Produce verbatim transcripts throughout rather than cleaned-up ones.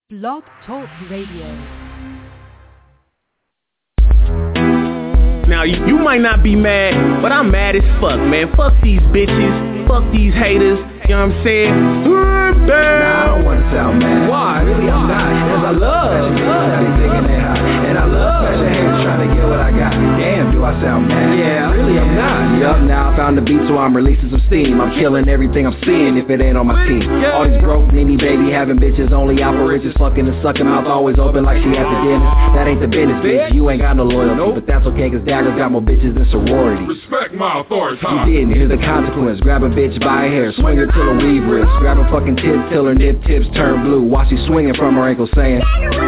Blog Talk Radio. Now, you, you might not be mad, but I'm mad as fuck, man. Fuck these bitches. Fuck these haters. You know what I'm saying? Nah, I don't wanna sound mad. Why? Really, I'm not. Cause I love fashion niggas that be thinking they hot. And I love fashion haters trying to get what I got. Damn, do I sound mad? Yeah. Really, I'm not. Yup, now I found the beat, so I'm releasing some steam. I'm killing everything I'm seeing if it ain't on my team. All these broke, needy baby having bitches only out for riches. Fucking and sucking, mouth always open like she at the dentist. That ain't the business, bitch. You ain't got no loyalty. But that's okay, cause Dagger's got more bitches than sorority. Respect my authority. You didn't, here's the consequence. Grab a bitch by her hair, swing her till her weave rips. Grab her fucking tits till her nip tips turn blue. While she swinging from her ankle saying,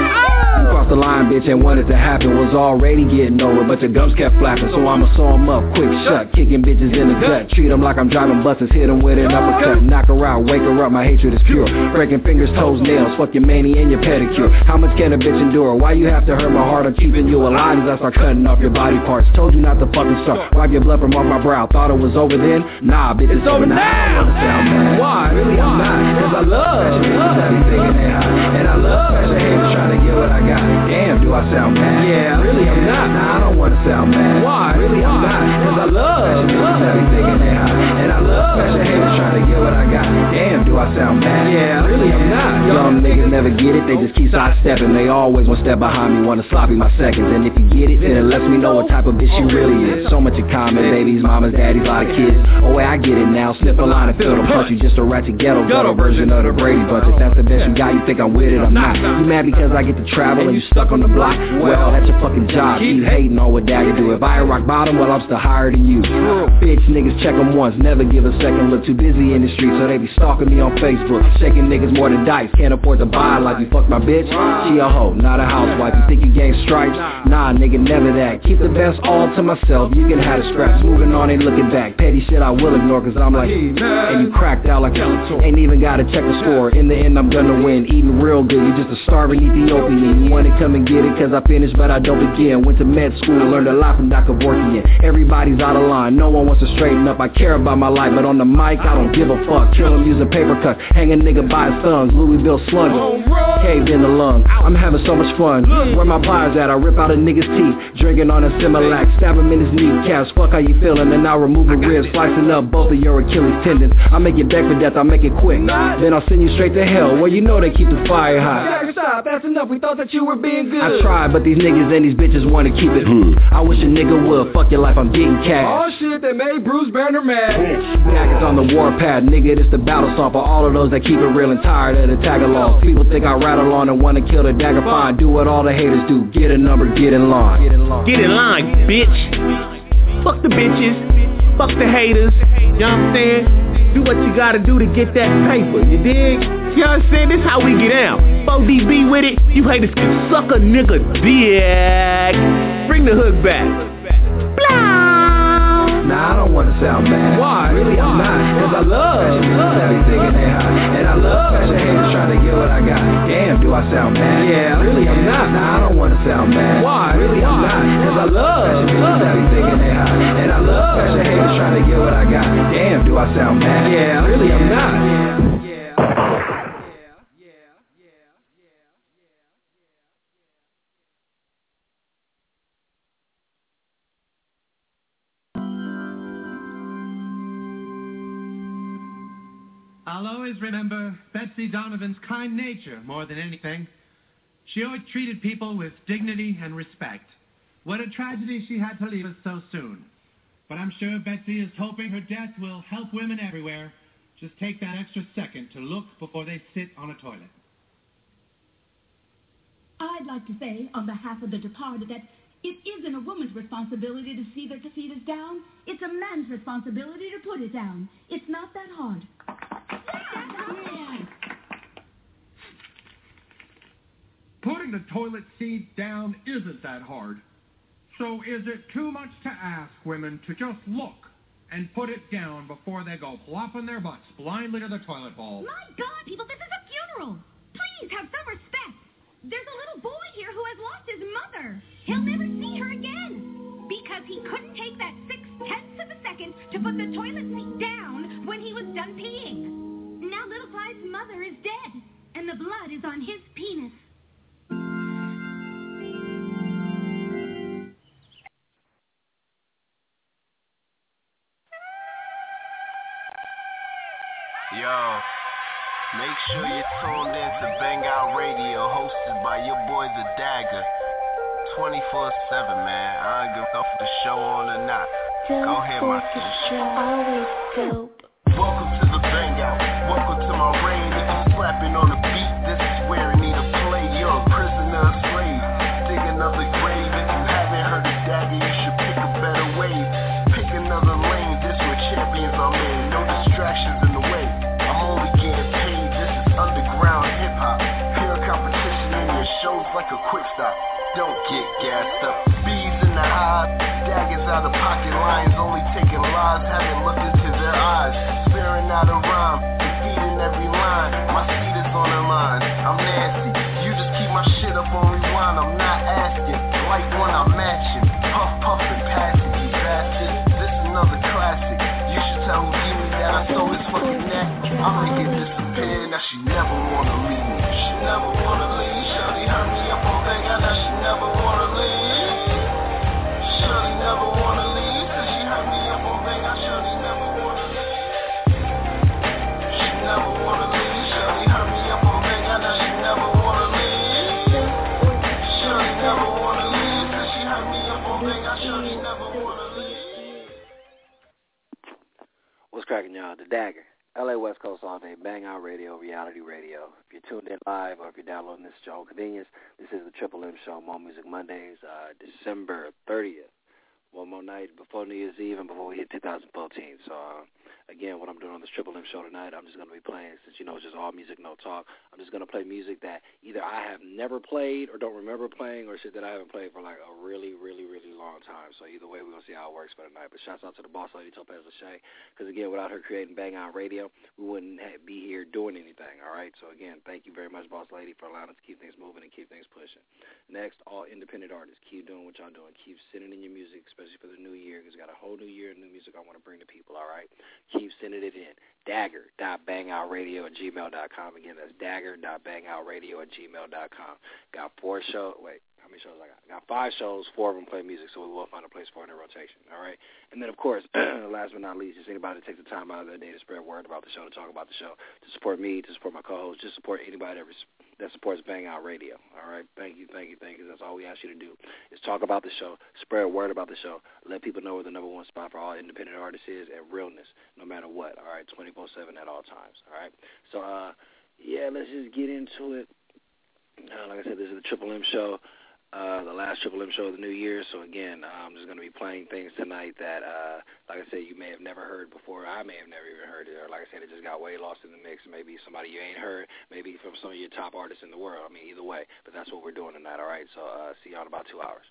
you crossed the line, bitch, and wanted to happen. Was already getting over, but your gums kept flapping. So I'ma sew them up, quick shut. Kicking bitches in the gut. Treat them like I'm driving buses. Hit them with an uppercut. Knock her out, wake her up, my hatred is pure. Breaking fingers, toes, nails. Fuck your mani and your pedicure. How much can a bitch endure? Why you have to hurt my heart? I'm keeping you alive as I start cutting off your body parts. Told you not to fucking start. Wipe your blood from off my brow. Thought it was over then? Nah, bitch, it's, it's over now. I don't wanna sound mad. Why? Really, I'm not. Cause I love fashion niggas that be thinking they hot. And I love fashion haters trying to get what I got. Damn, do I sound mad? Yeah. Really, I'm not. Nah, I don't wanna sound mad. Why? Really, I'm not. Cause I love fashion niggas that be thinking they hot. And I love fashion haters trying to get what I got. Damn, do I sound mad? Yeah. Really, I'm not. Some niggas never get it, they just keep sidestepping. They always one step behind me, wanna sloppy my seconds. And if you get it, then it lets me know what type of bitch she really is. So much in common, babies, mamas, daddies, lot of kids. Oh wait, I get it now. Sniff a line and feel the punch. You just a ratchet ghetto ghetto version of the Brady Bunch. If that's the best you got, you think I'm with it, I'm not. You mad because I get to travel and you stuck on the block? Well, that's your fucking job. Keep hating on what Dagger do. If I rock bottom, well, I'm still higher than you. Bitch, niggas check them once, never give a second look. Too busy in the street, so they be stalking me on Facebook. Shaking niggas more than dice, can't afford to buy like you fuck my bitch. She a hoe, not a housewife. You think you gain stripes? Nah, nigga, never that. Keep the best all to myself. You can have the scraps. Moving on, ain't looking back. Petty shit I will ignore, cause I'm like, and you cracked out like ain't even gotta check the score. In the end, I'm gonna win. Eating real good, you just a starving Ethiopian. You wanna come and get it, cause I finished, but I don't begin. Went to med school, learned a lot from Doctor Vorkian. Everybody's out of line, no one wants to straighten up. I care about my life, but on the mic, I don't give a fuck. Kill him using paper cuts, hang a nigga by his thumbs. Louisville slugger, caved in the lung. I'm having so much fun. Where my pliers at? I rip out a nigga's teeth. Drinking on a Similac, stab him in his kneecaps. Fuck how you feeling, and I'll remove the ribs, slicing up both of your Achilles tendons. I'll make you beg for death, I'll make it quick. Then I'll send you straight to hell, where you know they keep the fire hot. Dagger, stop, that's enough, we thought that you were being good. I tried, but these niggas and these bitches wanna keep it. I wish a nigga would, fuck your life, I'm getting cash. Oh shit, they made Bruce Banner mad. Dagger's on the warpath, nigga, this the battle song for all of those that keep it real and tired of the tag-alongs. People think I rattle on and wanna kill the Dagger, fine. Do what all the haters do, get a number, get in line. Get in line, bitch. Fuck the bitches, fuck the haters. You know what I'm saying? Do what you gotta do to get that paper, you dig? You know what I'm saying? This how we get down. four D B with it, you haters can suck a nigga dick. Bring the hook back. Blah. Nah, I don't wanna sound mad. Why? Really, I'm not. Cause I love fashion niggas that be thinking they hot. And I love fashion haters trying to get what I got. Damn, do I sound mad? Yeah. Really, I'm not. Nah, I don't wanna sound mad. Why? Really, I'm not. Cause I love fashion niggas that be thinking they hot. And I love fashion haters trying to get what I got. Damn, do I sound mad? Yeah. Really, I'm not. I'll always remember Betsy Donovan's kind nature more than anything. She always treated people with dignity and respect. What a tragedy she had to leave us so soon. But I'm sure Betsy is hoping her death will help women everywhere. Just take that extra second to look before they sit on a toilet. I'd like to say, on behalf of the departed, that it isn't a woman's responsibility to see that the feet is down. It's a man's responsibility to put it down. It's not that hard. Putting the toilet seat down isn't that hard. So is it too much to ask women to just look and put it down before they go plopping their butts blindly to the toilet bowl? My God, people, this is a funeral. Please have some respect. There's a little boy here who has lost his mother. He'll never see her again because he couldn't take that six-tenths of a second to put the toilet seat down when he was done peeing. Now little Clyde's mother is dead, and the blood is on his penis. Make sure you're tuned in to Bang Out Radio, hosted by your boy The Dagger. twenty-four seven, man. I don't give a fuck if the show on or not. Go ahead, my sis. Always dope. Welcome to the Bang Out. Welcome to my reign. If you're slapping on the beat, this is where it need to play. You're a prisoner, a slave. Dig another grave. If you haven't heard of Dagger, you should pick a better wave. Pick another lane. This where champions are made. No distractions in the way. I'm only getting paid. This is underground hip hop. Pure competition in your shows like a quick stop. Don't get gassed up. Bees in the hive. Daggers out of pocket. Lions only taking lives. Haven't looked into their eyes. Sparing out a rhyme. Defeating every line. My seat is on the line. I'm nasty. You just keep my shit up on rewind. I'm not asking. Like one I'm matching. Puff, puff, and passing. You bastard. This is another classic. You should tell who gave me that. I stole his fucking neck. I make it disappear. Now she never wanna leave me. She never wanna leave. Shawty hurt me up on Bang Out. Now she never wanna leave. Shawty never wanna leave. Cause she hurt me up on Bang Out. Shawty never wanna leave. She never wanna leave. Shawty hurt me up on Bang Out. Now she never wanna leave. Shawty never wanna leave. Cause she hurt me up on Bang Out. Shawty never wanna leave. What's cracking, y'all? The Dagger. L A West Coast all day, Bang Out Radio, reality radio. If you're tuned in live or if you're downloading this show on convenience, this is the Triple M Show, More Music Mondays, uh, December thirtieth. One more night before New Year's Eve and before we hit two thousand fourteen. So, uh, again, what I'm doing on this Triple M Show tonight, I'm just going to be playing, since you know it's just all music, no talk, I'm just going to play music that either I have never played or don't remember playing or shit that I haven't played for like a really, really, really long time. So either way, we're going to see how it works for tonight. But shouts out to the boss lady, Topaz Lachey, because, again, without her creating Bang Out Radio, we wouldn't ha- be here doing anything, all right? So, again, thank you very much, boss lady, for allowing us to keep things moving and keep things pushing. Next, all independent artists, keep doing what y'all doing. Keep sending in your music, especially for the new year, because we got a whole new year of new music I want to bring to people, all right? Keep sending it in. Dagger dot bang out radio at gmail dot com. Again, that's dagger dot bang out radio at gmail dot com. Got four shows. Wait, how many shows I got? Got five shows. Four of them play music, so we will find a place for it in the rotation, all right? And then, of course, last but not least, just anybody that takes the time out of their day to spread word about the show, to talk about the show, to support me, to support my co-host, just support anybody that, res- that supports Bang Out Radio, all right? Thank you, thank you, thank you. That's all we ask you to do is talk about the show, spread word about the show, let people know where the number one spot for all independent artists is, and realness, no matter what, all right? twenty-four seven at all times, all right? So, uh, yeah, let's just get into it. Uh, like I said, this is the Triple M Show. Uh, the last Triple M Show of the new year. So, again, I'm just going to be playing things tonight that, uh, like I said, you may have never heard before. I may have never even heard it. Or, like I said, it just got way lost in the mix. Maybe somebody you ain't heard, maybe from some of your top artists in the world. I mean, either way. But that's what we're doing tonight, all right? So, uh, see y'all in about two hours.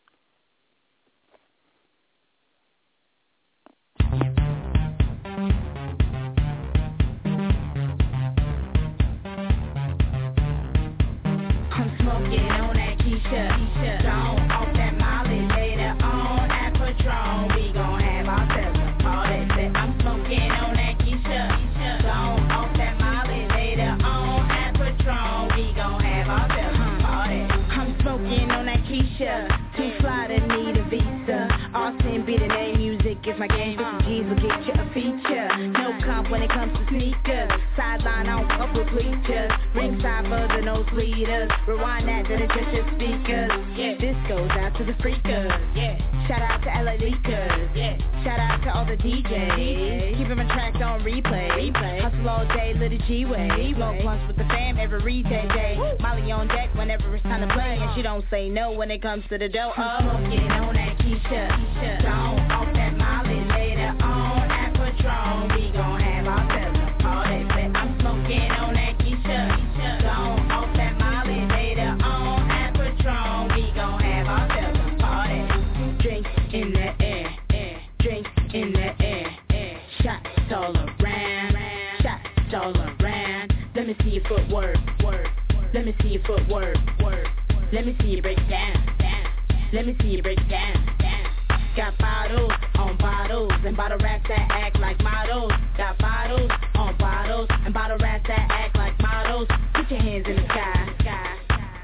I'm smoking on that Keisha, Keisha. Gone off that Molly, later on at Patron. We gon' have ourselves a party. I'm smoking on that Keisha, Keisha. Gone off that Molly, later on at Patron. We gon' have ourselves a party. I'm smoking on that Keisha. Too fly to need a visa. Austin be the name, music is my game. fifty G's will get you a feature. No comp when it comes to sneakers. Sideline on couple bleachers. Ringside for the nosebleeders. Rewind that to the Cheshire speakers. Yeah, this goes out to the freakers. Yeah, shout out to L A Leakers. Yeah, shout out to all the D Js. Keeping my tracks on replay. Replay. Hustle all day, little G-way. Smoke blunts with the fam every day. day. Molly on deck whenever it's time to play, and she don't say no when it comes to the dough. Oh, smoking on that Keisha. Keisha. Gone off that Molly, later on at Patron. We gon' have ourselves a party. I'm smoking on that Keisha. Keisha. Gone off that Molly, later on at Patron. We gon' have ourselves a party. Drinks in the air, air. Drinks in the air, air. Shots all around, shots all around. Let me see your footwork, work. Let me see your footwork, work. Let me see you break down, down. Let me see you break down, down. Got bottles on bottles and bottle rats that act like models. Got bottles on bottles and bottle rats that act like models. Put your hands in the sky, sky.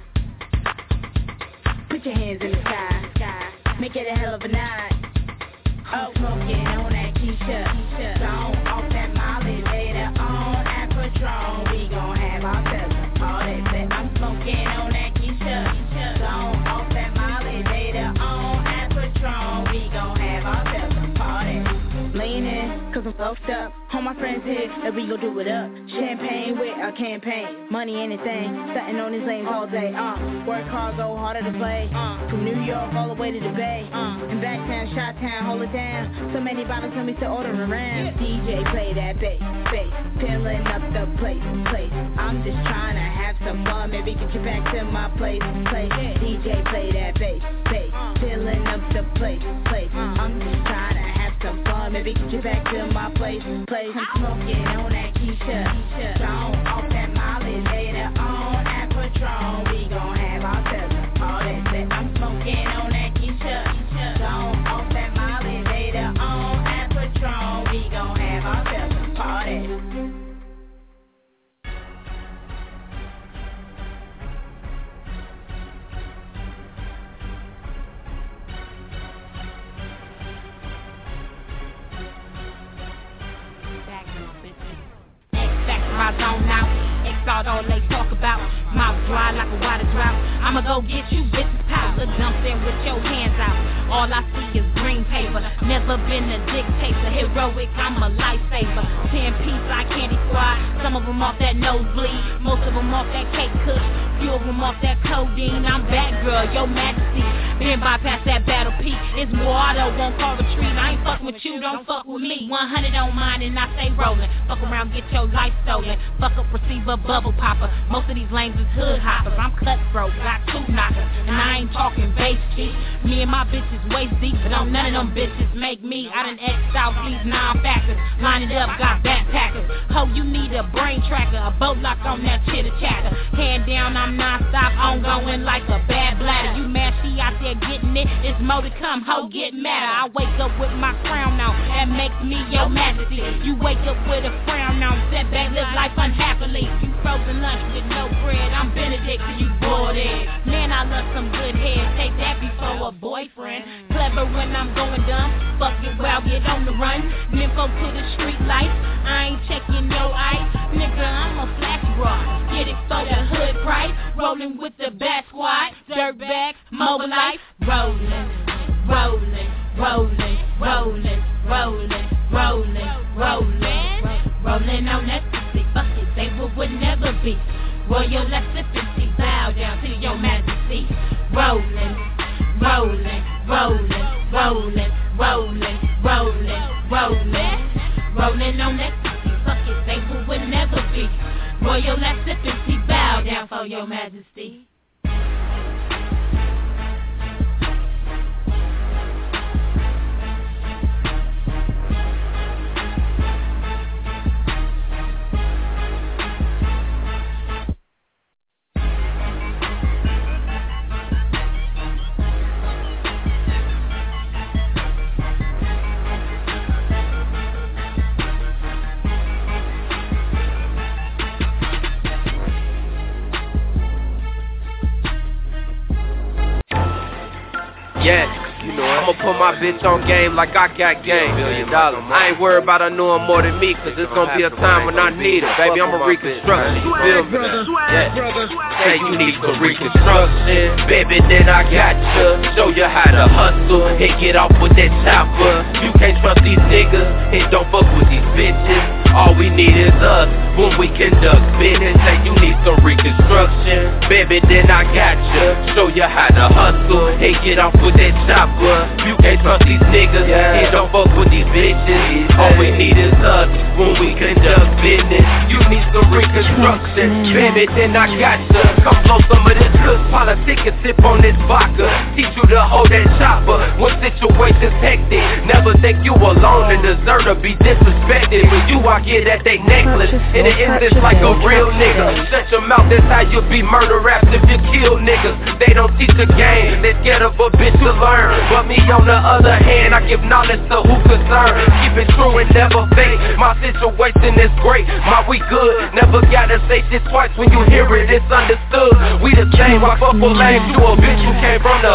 Put your hands in the sky, sky. Make it a hell of a night. Oh, smoking on that Keisha, Keisha. Gone off that Molly, later on at Patron. We gon' have puffed up. All my friends here, and we gon' do it up. Champagne with a campaign. Money, anything. Sitting on these lanes all day. Uh, work hard, go harder to play. Uh, from New York all the way to the Bay. Uh, and Backtown, Shot-Town, hold it down. So many bottles tell me to order around. D J play that bass, bass. Filling up the place, place. I'm just trying to have some fun. Maybe get you back to my place, place. D J play that bass, bass. Filling up the place, place. I'm just trying to have some fun. Maybe get you back to my place, place. I'm smoking on that Keisha, Strong off that Molly. Later on at Patron, we gon' have ourselves a party. I'm smoking on that Keisha, Strong off that Molly. Later on at Patron, we gon' have ourselves a party. I zone out, X all all they talk about. Mouth dry like a water drought. I'ma go get you bitches powder. Dump in with your hands out. All I see is green paper. Never been a dictator. Heroic, I'm a lifesaver. Ten piece like candy squad. Some of them off that nosebleed. Most of them off that cake kush. Few of them off that codeine. I'm bad girl, your majesty. Been bypass that battle peak. It's war, I don't want call retreat. I ain't fucking with you, don't fuck with me. one hundred on mine and I stay rolling. Fuck around, get your life stolen. Fuck up receiver, bubble popper. Most of these lanes is hood hoppers. I'm cutthroat, got two knockers. And I ain't talking base cheap. Me and my bitches waist deep, but don't none of them bitches make me. I done X'd out these non-factors. Line it up, got backpackers. Ho, you need a brain tracker. A boat lock on that chitter chatter. Hand down, I'm non-stop, ongoing like a bad bladder. You mad, she out there getting it. It's more to come, ho, get madder. I wake up with my crown on. That makes me your majesty. You wake up with a frown on. Sit back, live life unhappily. You frozen lunch with no bread. I'm Benedict, so you bored in. Man, I love some good head. Take that before a boyfriend. Clever when I'm going dumb. Fuck it, well, get on the run. Nympho to the street lights. I ain't checking no ice. Nigga, I'm a flash bra. Get it for the hood price. Rolling with the bat squad. Dirt bags, mobile life. Rolling, rolling, rolling, rolling, rolling, rolling, rolling. Rolling on that pussy, fuck it, they would never be. Royal Lesser bow down to your majesty. Rolling, rolling, rolling, rolling, rolling, rolling, rolling. Rolling on that pussy, fuck it, they would never be. Royal Lesser bow down for your majesty. Yes, you know, I'ma put my bitch on game like I got game. Billion dollars. I ain't worried about her knowing more than me, cause it's gonna be a time when I need her. Baby, I'ma reconstruct. You feel me? Yes. Say you need some reconstruction. Baby, then I got you. Show you how to hustle and get off with that chopper. You can't trust these niggas and don't fuck with these bitches. All we need is us when we conduct business. Say you need some reconstruction. Baby, then I got you. Show you how to hustle and get off with that chopper. You can't trust these niggas and don't fuck with these bitches. All we need is us when we conduct business. You need some reconstruction. Baby, then I got you. Come blow some of this good politic and sip on this vodka. Teach you to hold that chopper when situations hectic. Never think you alone and deserve to be disrespected. When you I get at they necklace and it ends just like a real nigga. Shut your mouth, that's how you be murder raps if you kill niggas. They don't teach the game, they scared of a bitch to learn. But me on the other hand, I give knowledge to who concerned. Keep it true and never fake. My situation is great, my we good. Never gotta say shit twice when you hear it, it's understood. We the same, I fuck with lame. You a bitch who came from the hood, learn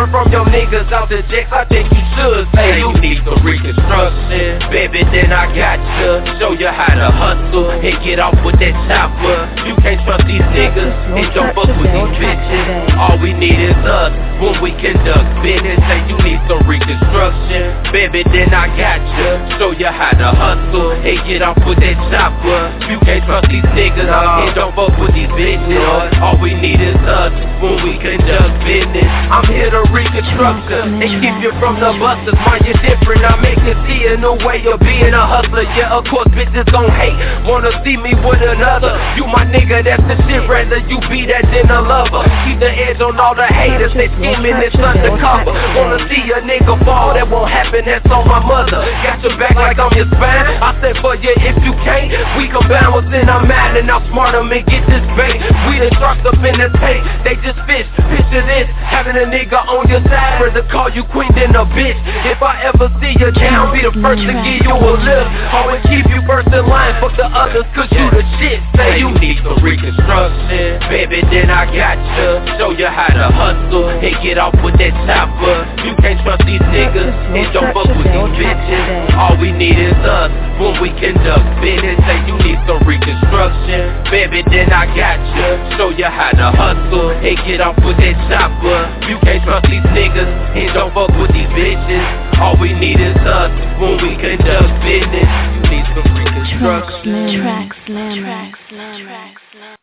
learn from your niggas out the jacks, I think you should say you need some reconstruction. Baby, then I got you. Show you how to hustle and get off with that chopper. You can't trust these niggas and don't fuck with these bitches. All we need is us when we conduct business. Say you need some reconstruction. Baby, then I got you. Show you how to hustle and get off with that chopper. You can't trust these niggas and don't fuck with these bitches. All we need is us when we conduct business. I'm here to reconstruct you and keep you from the busters. Mind you different, I make you see a new way of being a hustler. Yeah, of course bitches gon' hate, wanna see me with another. You my nigga, that's the shit, rather you be that than a lover. Keep the edge on all the haters, they scheming, it's undercover. Wanna see a nigga fall, that won't happen, that's on my mother. Got your back like I'm your spine, I said for you if you can't. We combine what's in our mind and outsmart them and get this bait. We the sharks up in the tank, they just fish. Picture this, having a nigga on your side, rather call you queen than a bitch. If I ever see you down, be the first to give you a lift. Always keep you first in line, fuck the others, cause you the shit. Say you need some reconstruction, baby, then I got you. Show you how to hustle and get off with that chopper. You can't trust these niggas and don't fuck with these bitches. All we need is us when we conduct business. Say you need some reconstruction, baby, then I got you. Show you how to hustle and get off with that chopper. You can't trust these niggas and don't fuck with these bitches. All we need is us when we conduct business. You need some reconstruction. Track slam, track slam, track slam.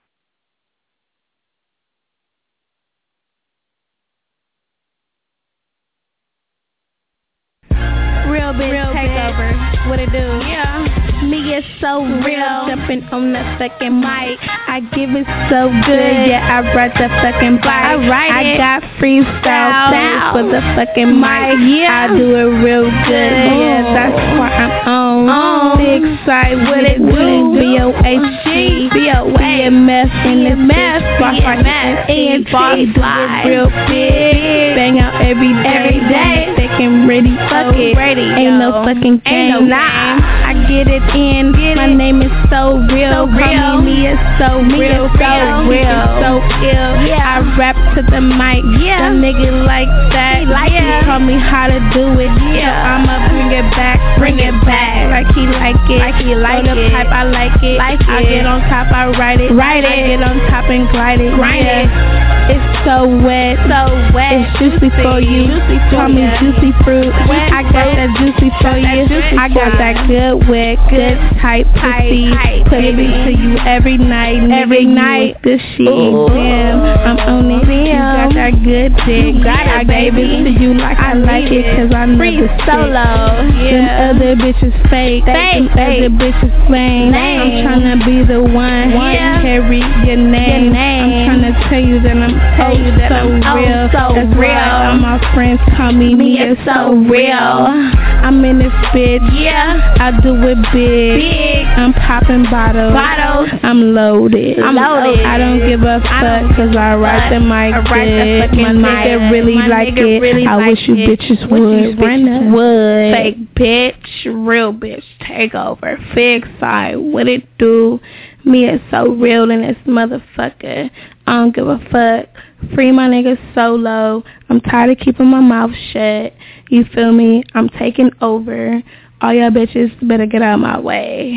Real bitch Real takeover. Bitch. What it do? Yeah. Me is so real. Jumping on the fucking mic. I give it so good. Yeah, I ride the fucking bike. I ride I it. got freestyle sounds for the fucking mic. Yeah. I do it real good. Oh. Yeah, that's why I'm on. Oh. Big side, what it do? B O H G. B O A M F in the mess. Boss like A N T. Boss fly. Real big. Bang out every day. Every day. Fucking ready. Fuck it. Ready. Ain't no fucking game. Ain't no nah. I get it in. Get My it. name is so real. So real. Call me, me is so me real. Is so real. So ill. Yeah. I rap to the mic. Yeah. The nigga like that. He like yeah. it. Tell me how to do it. Yeah. So I'ma bring it back. Bring it back. Like he like it. Like he like it. The pipe, I like it. Like I it. get on top, I ride it. Ride it. I get on top and glide it. Grind yeah. it. It's so wet. So wet. It's juicy, juicy for you. Juicy Call me yeah. juicy fruit. Wet I got fruit. that juicy for you. Juicy I got that good wet, good tight pussy. Put it to you every night. Every night. This shit. Damn. I'm on it. You got that good dick. Got I gave it to you like I, I like it. Cause I never solo. Yeah. Them other bitches fake. Them other bitches lame. I'm tryna be the one. Yeah. Carry your name. Your name. I'm tryna tell you that I'm tell you that so I'm real. So That's real. Right. All my friends call me me is so real. I'm in this bitch. Yeah. I do it big. Big. I'm popping bottles. Bottles. I'm loaded. I'm loaded. I don't give a fuck cause I write the mic good. My nigga really my like nigga it. Really I like wish you it. bitches would. You bitches would. Fake bitch. Real bitch. Take over. Fig side. What it do? Me is so real in this motherfucker. I don't give a fuck. Free my nigga solo. I'm tired of keeping my mouth shut. You feel me? I'm taking over. All y'all bitches better get out of my way.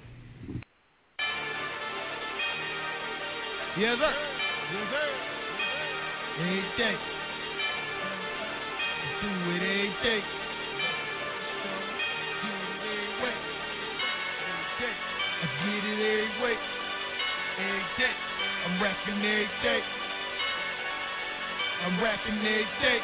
Yes, sir. Yes, sir. Every day. Do it every day. Do it every way. Every day. I get it every way. Every day. I'm rapping every day. I'm rapping every day.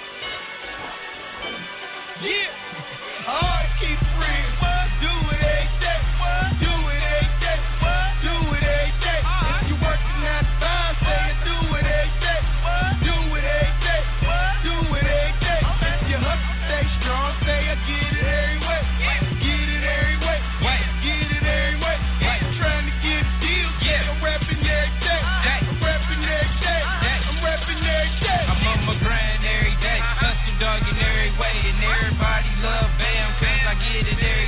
Yeah. I keep free. Do it every day. Do it every day. Do it every day. If you working at time, say it. Do it every day. Do it every day. Do it every day. If you hustle, stay strong. Say I get it every way. Get it every way. Get it every way. Trying to get a deal. I'm rapping every day. I'm rapping every day. I'm rapping every day. I'm on my grind every day. Hustle dogging every way. And everybody love Bam cause I get it every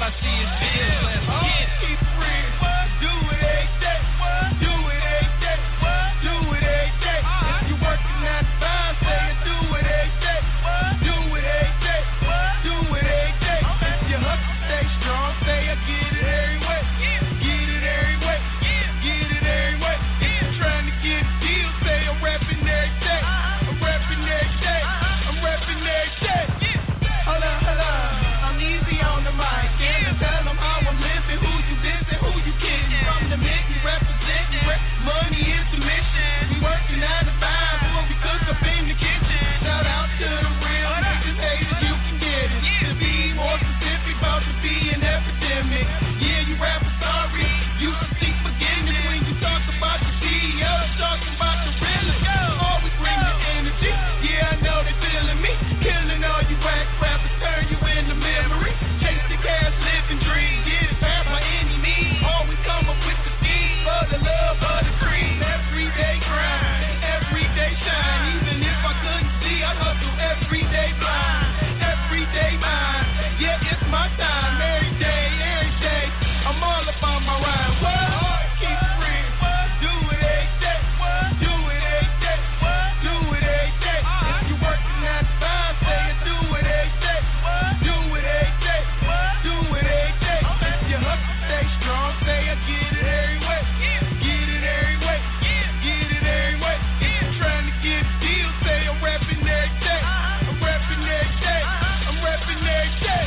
I see is bills. Let's get it. Keep it real. Do it every day. Do it every day. Do it every day. If you working nine to five, say it. Do it every day. Do it every day. Do it every day. If you hustle, stay strong. Say I get it every way. Get it every way. Get it every way. If you're trying to get a deal, say I'm rapping every day. I'm rapping every day. I'm rapping every day. Hold on, hold on. I'm easy on the mic. And tell them how I'm living. Who you dissing? Who you kidding? From the mid, you represent. Money is the mission. We working nine to five. Boy, we cook up in the kitchen. Shout out to the real niggas. Haters, you can get it. To be more specific, about to be an epidemic. Yeah, you rapping sorry. You should seek forgiveness when you talk about the C E O. Talking about the realest. Always bring the energy. Yeah, I know they feeling me. Killing all you whack rappers, turn you into memory. Chase the cash, living dreams. Get it past by any means. Always come up with the scheme for the love of the cream. Everyday grind, everyday shine. Even if I couldn't see, I hustle everyday blind. Everyday mind, yeah, it's my time. Every day, every day, I'm all about my rhyme. What? Keep it real. Do it every day. Do it every day. Do it every day. If you working nine to five, say it. Do it every day. Do it every day. Do it every day. If you hustle, stay strong. Say I get it every way. Get it every way. Get it every way. If you're trying to get a deal, say I'm rapping every day. I'm rapping every day. I'm rapping every day.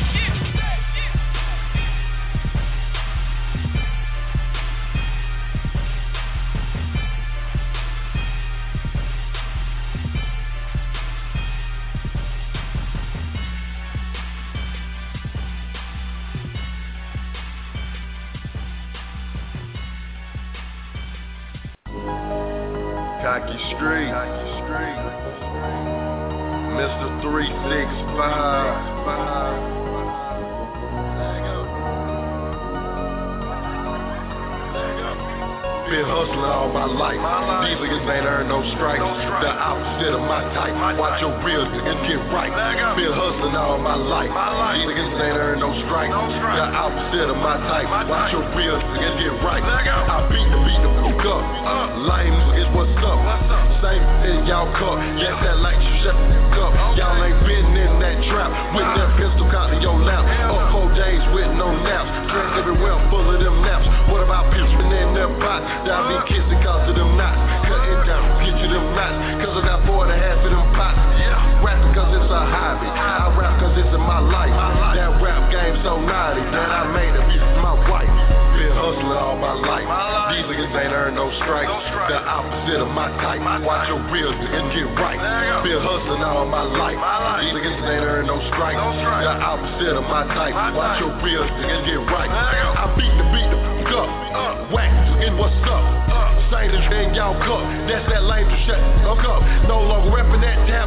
Cocky Street, Mister three six five. Been hustling all my life. These niggas ain't earned no stripes. The opposite of my type. Watch your real niggas get right. Been hustling all my life. These niggas ain't earned no stripes. The opposite of my type. Watch your real niggas get right. I beat the beat the fuck up. Lame is what's up. Same in y'all cup. Yes, that like you shut the fuck up. Y'all ain't been in that trap with that pistol caught in your lap. Up four days with no naps. Drinks everywhere full of them naps. What about pitching in their pot? That I be kissing cause of them knots. Cutting down, get you them knots. Cause I got four and a half of them pots. Yeah. Rapping cause it's a hobby. I rap cause it's in my life. That rap game so naughty that I made it be my wife. Been hustling all my life. These niggas ain't earned no stripes. The opposite of my type. Watch your real niggas get right. Been hustling all my life. These niggas ain't earned no stripes. The opposite of my type. Watch your real niggas get right. I beat the beat the fuck up. Whack in what's up. Same as in y'all cup. That's that lame to shut the fuck up. No longer reppin' that tap.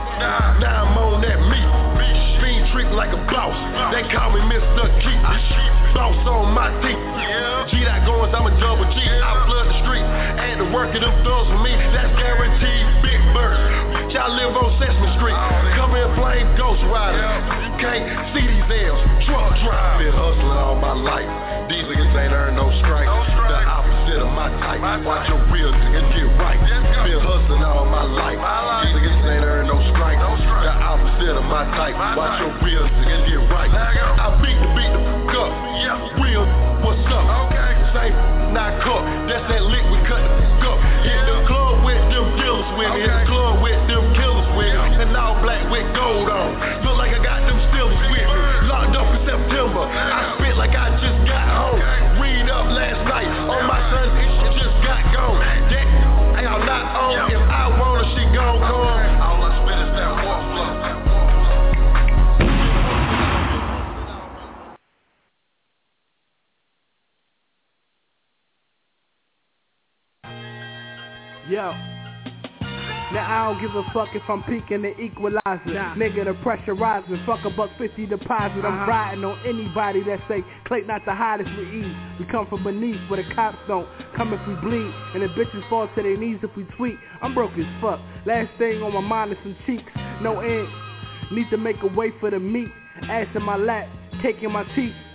Now I'm on that meat. Fiend treat like a boss. They call me Mister Keep. Boss on my teeth. G that goins, I'm a double G. I flood the street. And the work of them thugs for me. That's guaranteed. Big burst. Y'all live on Sesame Street. Come in flame Ghost Rider. You can't see these L's. Truck drive. Been hustling all my life. These niggas ain't earned no stripes. The opposite of my type. Watch your real niggas get right. Been hustling all my life. These niggas ain't earned no stripes. The opposite of my type. Watch your real niggas get right. I beat the beat the fuck up. Real, what's up? Same not cup. That's that lick we cut the fuck up. Hit the club with them dealers with me. Hit the club with them killers with me. And all black with gold on. Look like I got them steelers with me. Locked up in September. I spit like I just got home. Read up last night on my son's issue just got gone. That y'all not on. If I want her, she gon' come. All I spit is that war flow. Yo. Now I don't give a fuck if I'm peaking the equalizer. Nah. Nigga, the pressure rising. Fuck a buck fifty deposit. I'm uh-huh. riding on anybody that say Clay not the hottest with ease. We come from beneath where the cops don't come if we bleed. And the bitches fall to their knees if we tweet. I'm broke as fuck. Last thing on my mind is some cheeks. No end. Need to make a way for the meat. Ass in my lap. Cake in my teeth.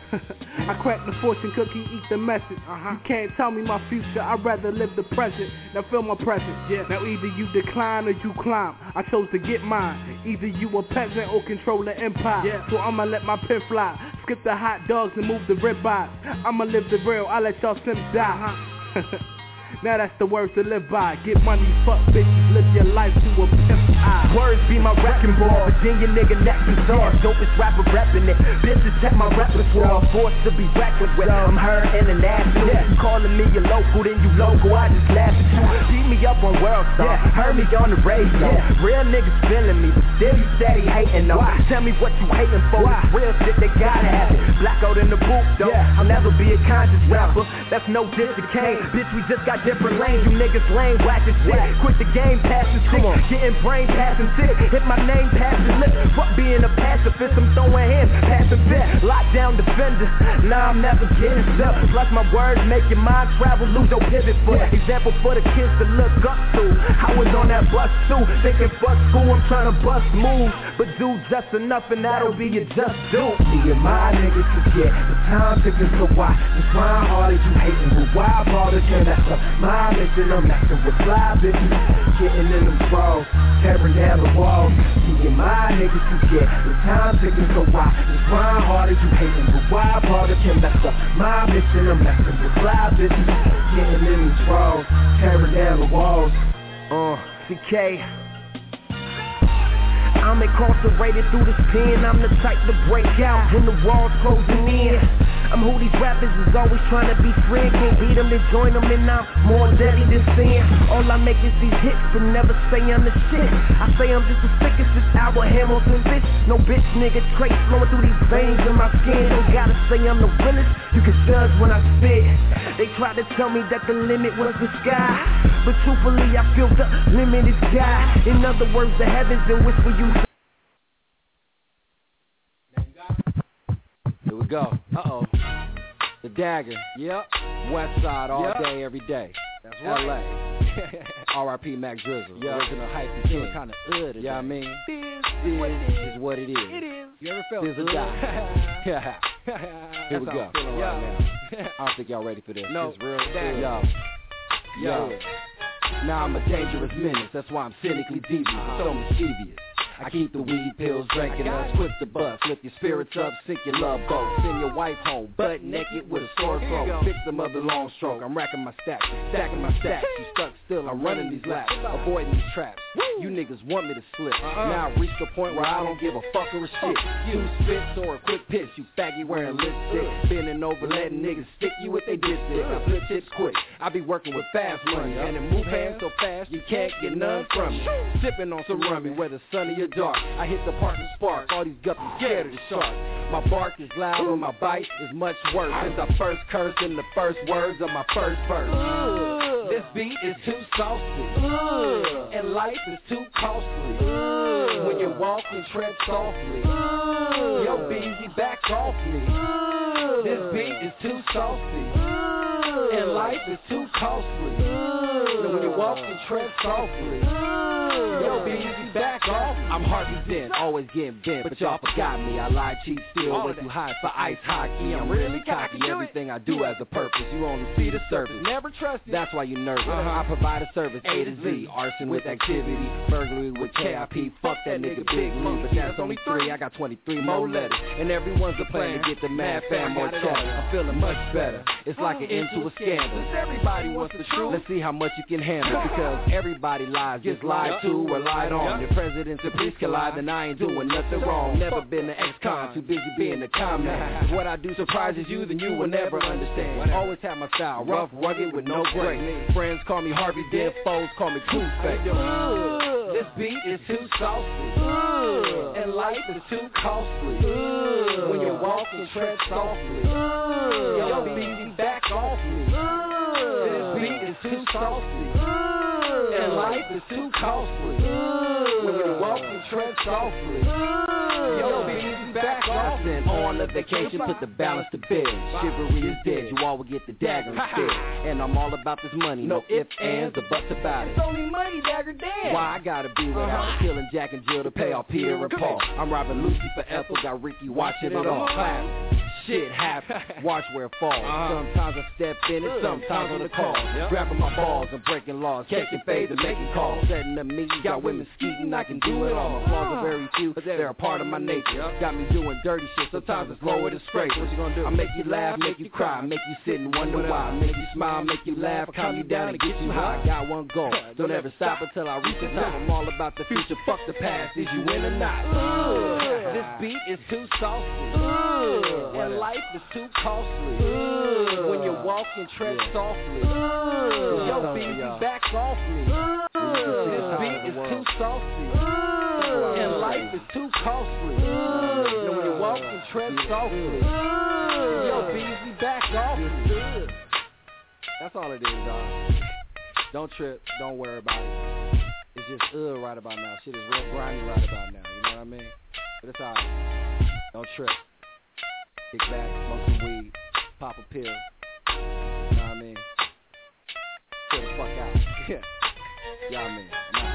I crack the fortune cookie, eat the message. Uh-huh. You can't tell me my future, I'd rather live the present. Now feel my presence. Yeah. Now either you decline or you climb. I chose to get mine. Either you a peasant or control the empire. Yeah. So I'ma let my pen fly. Skip the hot dogs and move the ribeyes. I'ma live the real, I let y'all sims die. Uh-huh. Now that's the words to live by. Get money, fuck bitches, live your life to a pimp eye. Words be my wrecking ball. Virginia nigga neck bizarre. Dopest rapper reppin' it. Bitches check my repertoire. Forced to be reckoned with. I'm heard international. You calling me your local, then you local. I just laugh at you. Beat me up on World Star. Heard me on the radio. Real niggas feeling me, but still you steady hating though. Tell me what you hating for. It's real shit, they gotta have it. Blackout in the booth though. I'll never be a conscious rapper. That's no diss to Kane. Bitch, we just got different lanes, you niggas lame, whack as shit. Quit the game, passing sick, getting brain passing sick. Hit my name, passing lip. Fuck being a pacifist, I'm throwing hands, passing bit. Lockdown defender, nah I'm never getting stuck. Plus my words make your mind travel, lose your pivot foot. Example for the kids to look up to. I was on that bus too, thinking fuck school, I'm trying to bust moves. But do just enough and that'll be your just do. Me and my niggas forget, the time took us so why. You trying harder, you hating, but why bother? Can that's up my mission, I'm messing with fly bitches. Getting in them bros, tearing down the walls. Me and my niggas forget, the time took us so why. You trying harder, you hating, but why bother? Can that's up my mission, I'm messing with fly bitches. Getting in them bros, tearing down the walls. Uh, C K. I'm incarcerated through this pen. I'm the type to break out when the walls closing in. I'm who these rappers is always trying to be friend. Can't beat them, then join them, and I'm more deadly than sin. All I make is these hits, but never say I'm the shit. I say I'm just the sickest, this Albert Hamilton bitch. No bitch nigga trace flowing through these veins in my skin. Don't gotta say I'm the realest, you can judge when I spit. They tried to tell me that the limit was the sky, but truthfully I feel the limit is God. In other words, the heavens in which we use. Here we go. Uh-oh. The Dagger. Yep. West Side all yep. day, every day. That's right. L A R I P Mac Drizzle. Yep. Original hype and feeling kind of good. You know what I mean? This what it is. is what it is. It is. You ever felt this or die? Here we go. Right now. I don't think y'all ready for this. No. It's real. Yo. Yo. Now I'm a dangerous menace. That's why I'm cynically devious. So mischievous. I keep the weed pills drinking us, quick to bust, lift your spirits up, sink your love boat, send your wife home, butt naked with a sore throat, victim of the long stroke, I'm racking my stacks, stacking my stacks, you stuck still, I'm running these laps, avoiding these traps, you niggas want me to slip, now I've reached the point where I don't give a fuck or a shit, you spits or a quick piss, you faggy wearing lipstick, bending over letting niggas stick you with they dipstick, I flip tips quick, I be working with fast money, and it move hands so fast, you can't get none from me, sipping on some rummy, whether sunny or dark. I hit the park and spark. All these guppies scared of the shark. My bark is loud and my bite is much worse. Since I first cursed in the first words of my first verse. Ooh. This beat is too saucy. Ooh. And life is too costly. Ooh. When you walk and tread softly. Ooh. Yo, Beezy, back off me. Ooh. This beat is too saucy. Ooh. And life is too costly. Ooh. When you walk and tread softly. Ooh. Yo, Beezy, back off. I'm hardly zen, always getting bent, but y'all forgot me. I lie, cheat, steal, way too high for ice hockey. I'm really cocky, everything I do has a purpose. You only see the surface, never trust it. That's why you nervous. Uh-huh. I provide a service A to Z, arson with activity, burglary with K I P. Fuck that nigga Big Lee, but that's only three. I got twenty-three more letters, and everyone's a plan to get the mad fam more cheddar. I'm feeling much better. It's like an end to a scandal. Everybody wants the truth. Let's see how much you can handle, because everybody lies, gets lied to or lied on. Your president's a please collide, then I ain't doing nothing wrong. Never been an ex-con, too busy being a con man. If what I do surprises you, then you will never understand. Always have my style, rough, rugged, with no grace. Friends call me Harvey Dent, foes call me Two-Face. Ooh, this beat is too saucy. Ooh, and life is too costly. Ooh, when you walk and tread softly. Ooh, yo, Beezy, back off me. Ooh, this beat is too saucy. Ooh, and life is too costly. Ooh, when you walk, you tread softly. Yo, baby, back off. Then on the vacation, put the balance to bed. Chivalry is dead, you all will get the dagger instead. And I'm all about this money, no ifs, ands, or buts about it. It's only money, dagger dead. Why I gotta be without killing Jack and Jill to pay off Pierre and Paul. I'm robbing Lucy for Ethel, got Ricky watching it all. Classic. Shit happens, watch where it falls. Sometimes I step in it, sometimes on the call. Grabbing my balls and breaking laws, catching fades and making calls. Setting up me, got women skeeting, I can do it all. My flaws are very few, they're a part of my nature. Got me doing dirty shit, sometimes it's lower than scrape. What you gonna do? I make you laugh, make you cry, make you sit and wonder why. Make you smile, make you laugh, calm you down and get you high. Got one goal, don't ever stop until I reach the top. I'm all about the future, fuck the past, is you win or not? Ugh. This beat is too saucy. Ugh. And life is too costly. Ugh. When you walk and tread yeah. softly. Ugh. Yo, baby, back off me. Ugh. This beat is too saucy. Ugh. And life is too costly. Ugh. And when you walk and tread softly. Ugh. Yo, baby, back off me. That's all it is, dog. Don't trip, don't worry about it. It's just ugh right about now. Shit is real grimy right about now. You know what I mean? But it's alright. Don't trip. Kick back, smoke some weed, pop a pill. You know what I mean? Chill the fuck out. Yeah. You know what I mean? Nah.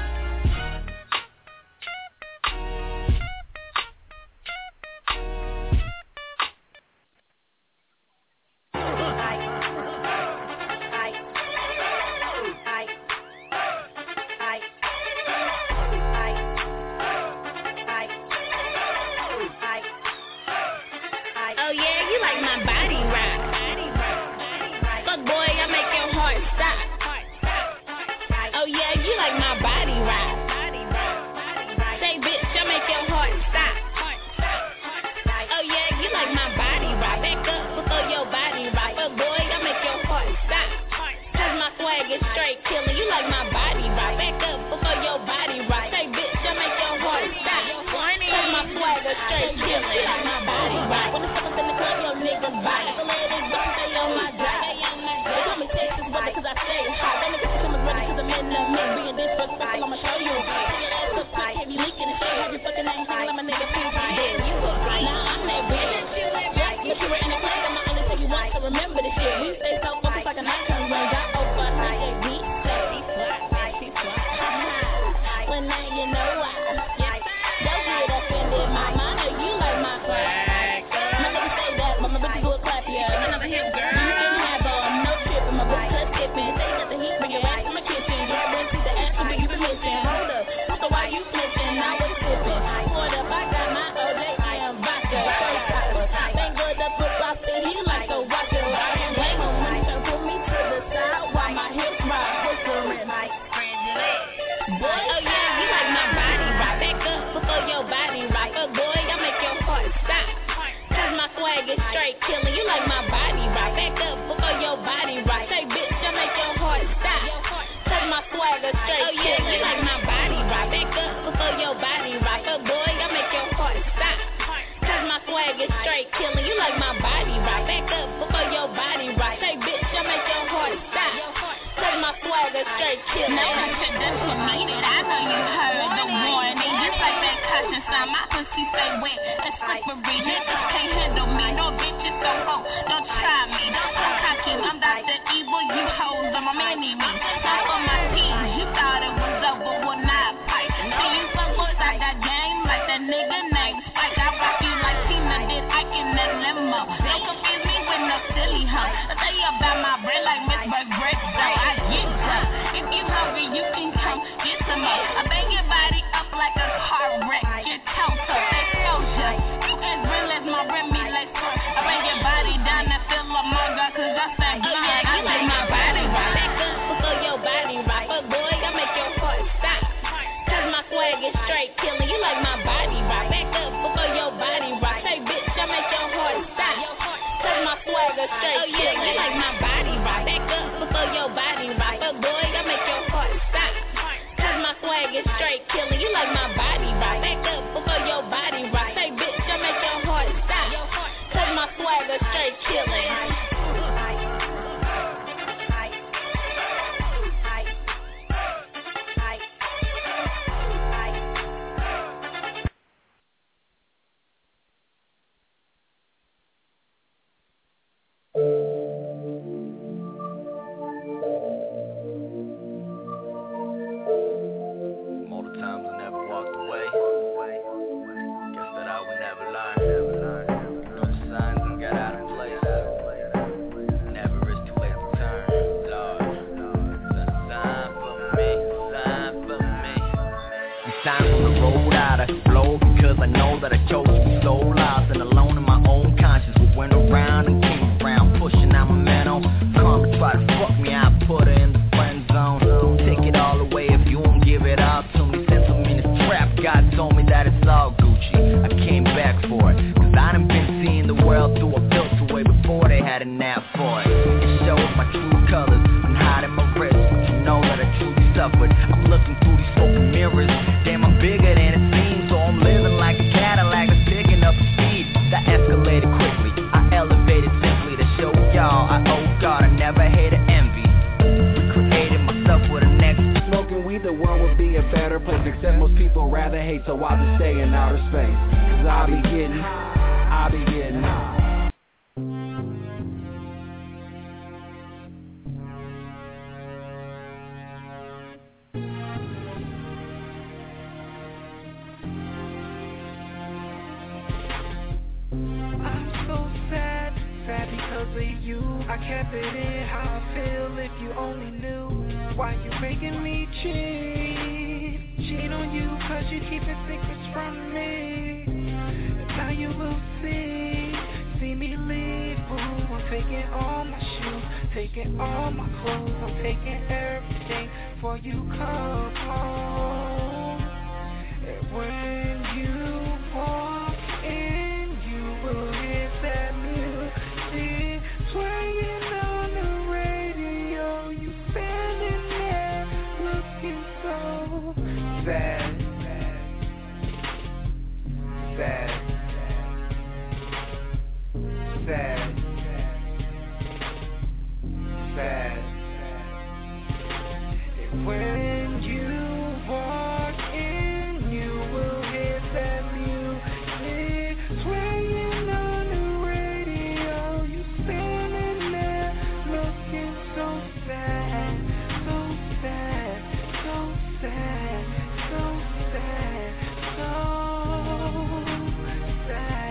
on the road out of blow because I know that I chose to be so lost and alone in my own conscience. We went around and came around, pushing out my mental. Karma try to fuck me, I put her in the friend zone. Take it all away if you won't give it up to me. Since I'm in this trap, God told me that it's all Gucci. I came back for it, cause I done been seeing the world through a filter way before they had an app for it. It shows my true colors and hiding my wrist, but you know that I truly suffered. I'm looking through these open mirrors, damn I'm bigger than it seems. So I'm living like a Cadillac that's picking up speed. That escalated quickly, I elevated simply to show y'all I owe God, I never hated envy. Recreated myself with a next. Smoking weed, the world would be a better place. Except most people rather hate, so I'll just stay in outer space. Cause I'll be getting, I'll be getting I kept it in, how I feel if you only knew. Why you making me cheat? Cheat on you cause you keeping secrets from me. And now you will see, see me leave, boo. I'm taking all my shoes, taking all my clothes. I'm taking everything for you come home. And when you walk in, you will hear that music playing on the radio. You standing there looking so sad, sad, sad, sad. And when you walk in, you will hear that music playing on the radio. You standing there looking so sad, so sad, so sad, so sad, so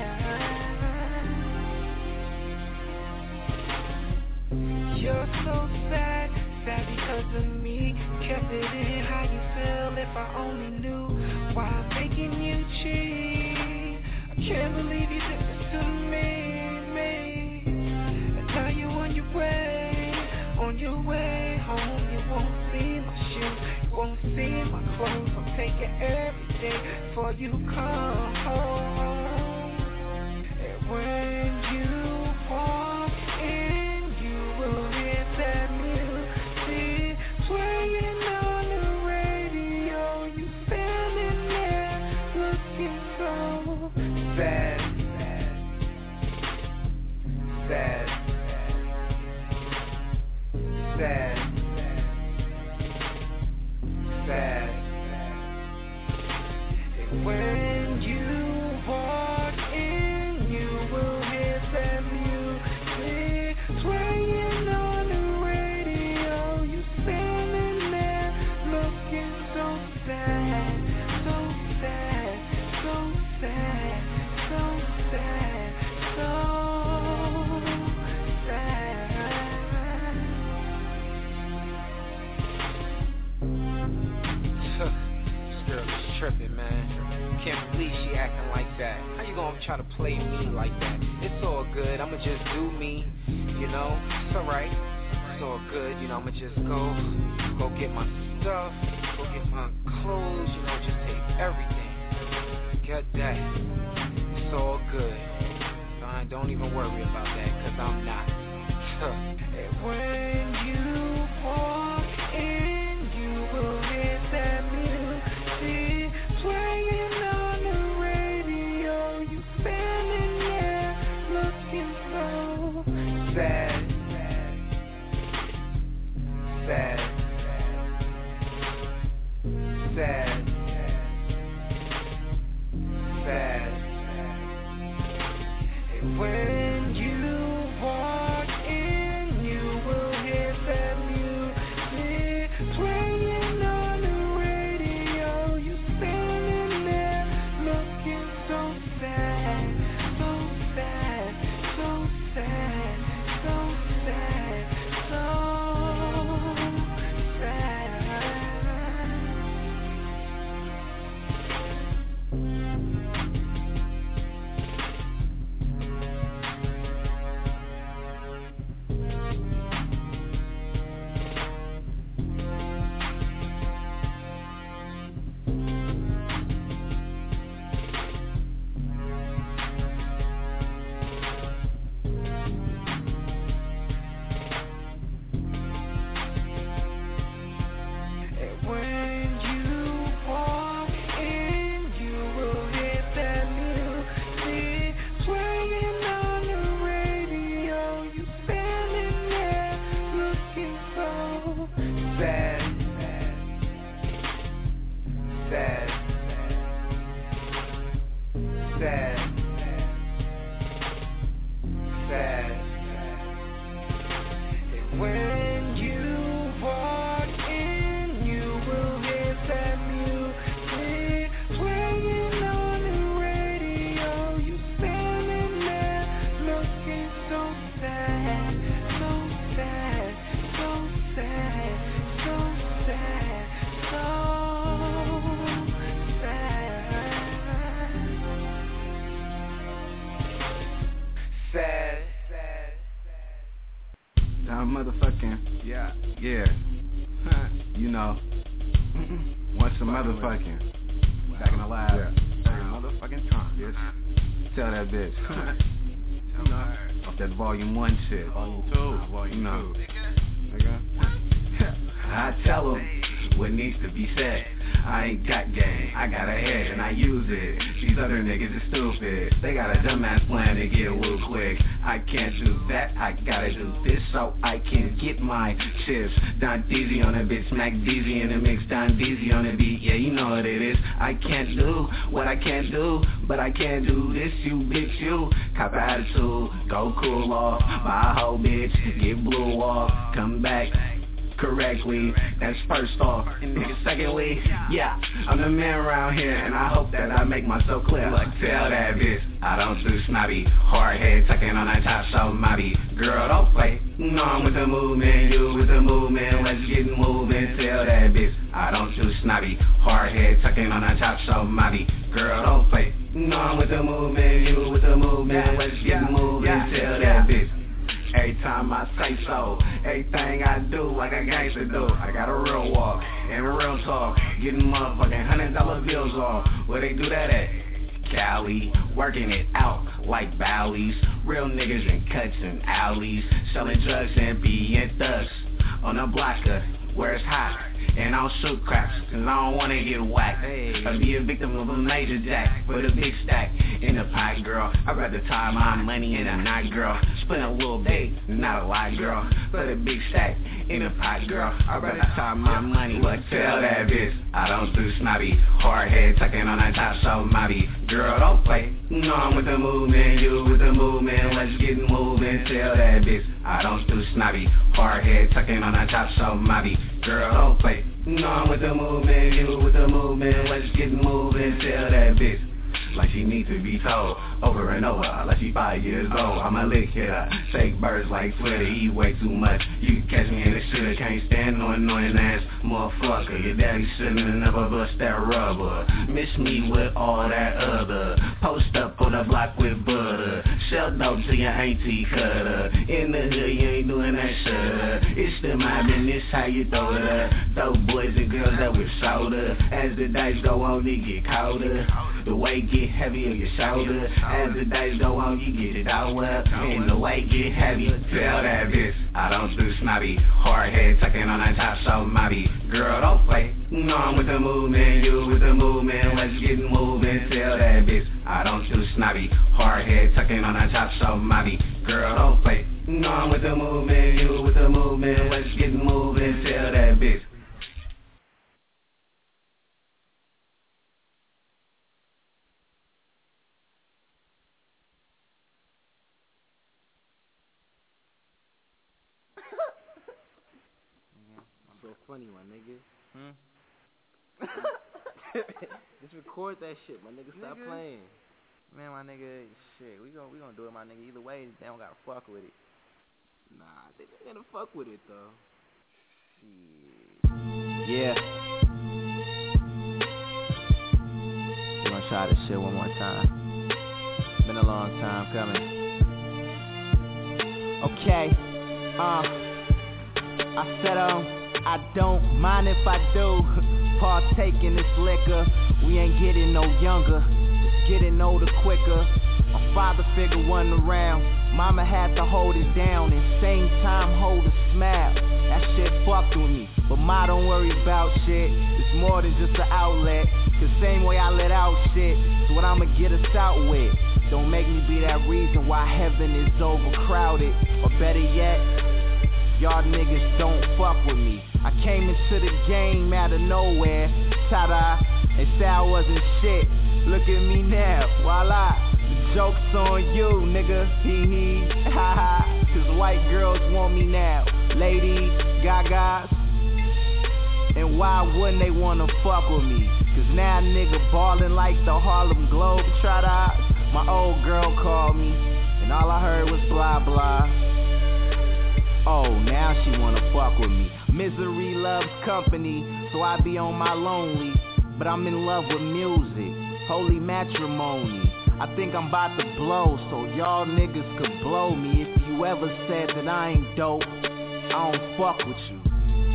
sad. You're so sad, sad because of me. Kept it in, how you feel if I only knew. Why I'm making you cheat. I can't believe you did this to me, me. And now you on your way, on your way home. You won't see my shoes, you won't see my clothes. I'm taking everything for you come home. And when you walk in, you will hear that music playing on the radio. You standing there looking so sad, sad, sad, sad. And when you walk in, you will hear that music playing on the radio. You standing there looking so sad, so sad, so sad, so sad, so sad. This girl is tripping, man. Can't believe she acting like that. How you gonna try to play me like that? It's all good, I'ma just do me, you know? It's alright, it's all good, you know, I'ma just go, go get my stuff, go get my clothes, you know, just take everything. Get that. It's all good. Fine, don't even worry about that, cause I'm not. And when you walk in, you will hear that music playing on the radio. You standing there looking so sad, sad, sad, sad. And when you walk in, you will hear that music sad, sad. When you walk in, you will hear that music playing on the radio. You standing there looking so sad, so sad, so sad, so sad, so sad. Sad. Now motherfucking, yeah, yeah, you know, once a motherfucking, back in the lab, yeah. Motherfucking time, bitch. Tell that bitch, you know, off that volume one shit, volume two, volume you know, nigga. I tell them what needs to be said. I ain't got game, I got a head and I use it. These other niggas is stupid. They got a dumbass plan to get real quick. I can't do that, I gotta do this so I can get my chips. Don Deezy on a bitch, Mac Deezy in the mix, Don Deezy on the beat. Yeah, you know what it is. I can't do what I can't do, but I can do this, you bitch, you. Cop attitude, go cool off. My whole bitch, get blew off. Come back correctly, that's first off. And nigga, secondly, yeah, I'm the man around here, and I hope that I make myself clear. Look, tell that bitch, I don't do snobby. Hard head tucking on that top, so mobby. Girl, don't play. No, I'm with the movement, you with the movement. Let's get moving. Tell that bitch, I don't do snobby. Hard head tucking on that top, so mobby. Girl, don't play. No, I'm with the movement, you with the movement. Let's get moving. Tell that bitch. Every time I say so, everything I do like a gangster do. I got a real walk and a real talk, getting motherfucking hundred dollar bills off. Where they do that at? Cali, working it out like valleys. Real niggas in cuts and alleys, selling drugs and being thugs on a blocker where it's hot. And I don't shoot craps, cause I don't wanna get whacked. I'll be a victim of a major jack with a big stack in the pot, girl. I'd rather tie my money in a knot, girl. Spend a little bit, not a lot, girl. But a big stack in a pot, girl. I'd rather tie my money. But tell that bitch, I don't do snobby. Hard head tucking on that top, so mobby. Girl, don't play. No, I'm with the movement, you with the movement. Let's get moving. Tell that bitch, I don't do snobby. Hard head tucking on that top, so mobby. Girl, don't play. No, I'm with the movement, you with the movement. Let's get moving. Tell that bitch, like she needs to be told over and over, like she five years old. I'm a lick hitter, shake birds like Twitter, eat way too much. You can catch me in the shit, can't stand no annoying ass motherfucker. Your daddy shouldn't have never bust that rubber. Miss me with all that other. Post up on the block with butter. Shell dope to your auntie cutter. In the hood, you ain't doing that shit. It's the my business, how you throw it up. Throw boys and girls that with soda. As the dice go on, they get colder. The weight get heavy on your shoulder. As the days go on, you get it all up. And the weight get heavy. Tell that bitch, I don't do snobby. Hard head tucking on that top, so mobby. Girl, don't play. No, I'm with the movement, you with the movement. Let's get moving. Tell that bitch, I don't do snobby. Hard head tucking on that top, so mobby. Girl, don't play. No, I'm with the movement, you with the movement. Let's get moving. Tell that bitch. Funny, my nigga. Hmm? Just record that shit, my nigga. Stop Nigga. playing. Man, my nigga, shit, we gon' we gonna do it, my nigga. Either way, they don't gotta fuck with it. Nah, they they gonna fuck with it though. Shit. Yeah. We gonna try this shit one more time. Been a long time coming. Okay. Uh. I said um. I don't mind if I do partake in this liquor. We ain't getting no younger, just getting older quicker. My father figure wasn't around. Mama had to hold it down and same time hold a smile. That shit fucked with me, but ma don't worry about shit. It's more than just an outlet. Cause same way I let out shit, it's what I'ma get us out with. Don't make me be that reason why heaven is overcrowded. Or better yet, y'all niggas don't fuck with me. I came into the game out of nowhere. Ta-da, they say I wasn't shit. Look at me now, voila. The joke's on you, nigga. Hee hee, ha ha. Cause white girls want me now. Lady Gaga's. And why wouldn't they wanna fuck with me? Cause now nigga ballin' like the Harlem Globetrotters. My old girl called me, and all I heard was blah blah. Oh, now she wanna fuck with me. Misery loves company, so I be on my lonely. But I'm in love with music, holy matrimony. I think I'm about to blow, so y'all niggas could blow me. If you ever said that I ain't dope, I don't fuck with you.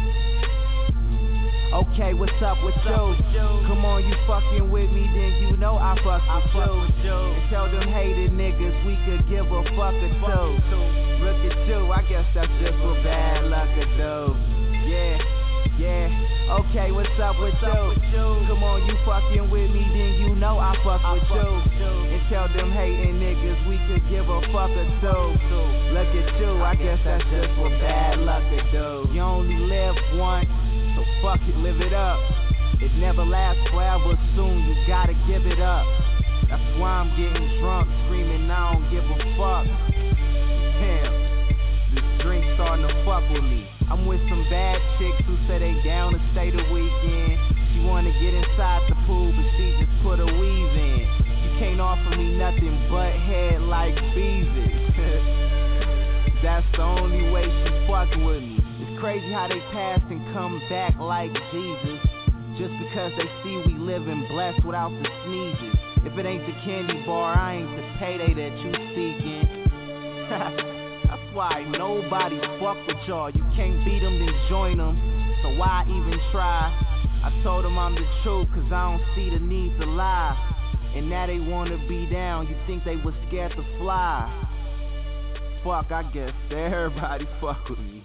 Okay, what's up with you? Come on, you fucking with me, then you know I fuck with you. And tell them hated niggas we could give a fuck or two. Look at you, I guess that's just what bad luck could do. Yeah, yeah. Okay, what's up with you? Come on, you fucking with me, then you know I fuck with you. And tell them hating niggas we could give a fuck or two. Look at you, I guess that's just what bad luck could do. You only live once, so fuck it, live it up. It never lasts forever, soon you gotta give it up. That's why I'm getting drunk, screaming I don't give a fuck. Damn, this drink starting to fuck with me. I'm with some bad chicks who say they down to stay the weekend. She wanna get inside the pool, but she just put a weave in. You can't offer me nothing but head like Beezus. That's the only way she fucking with me. Crazy how they pass and come back like Jesus. Just because they see we living blessed without the sneezes. If it ain't the candy bar, I ain't the payday that you seeking. That's why nobody fuck with y'all. You can't beat them, then join them. So why even try? I told them I'm the truth, cause I don't see the need to lie. And now they wanna be down, you think they was scared to fly. Fuck, I guess everybody fuck with me.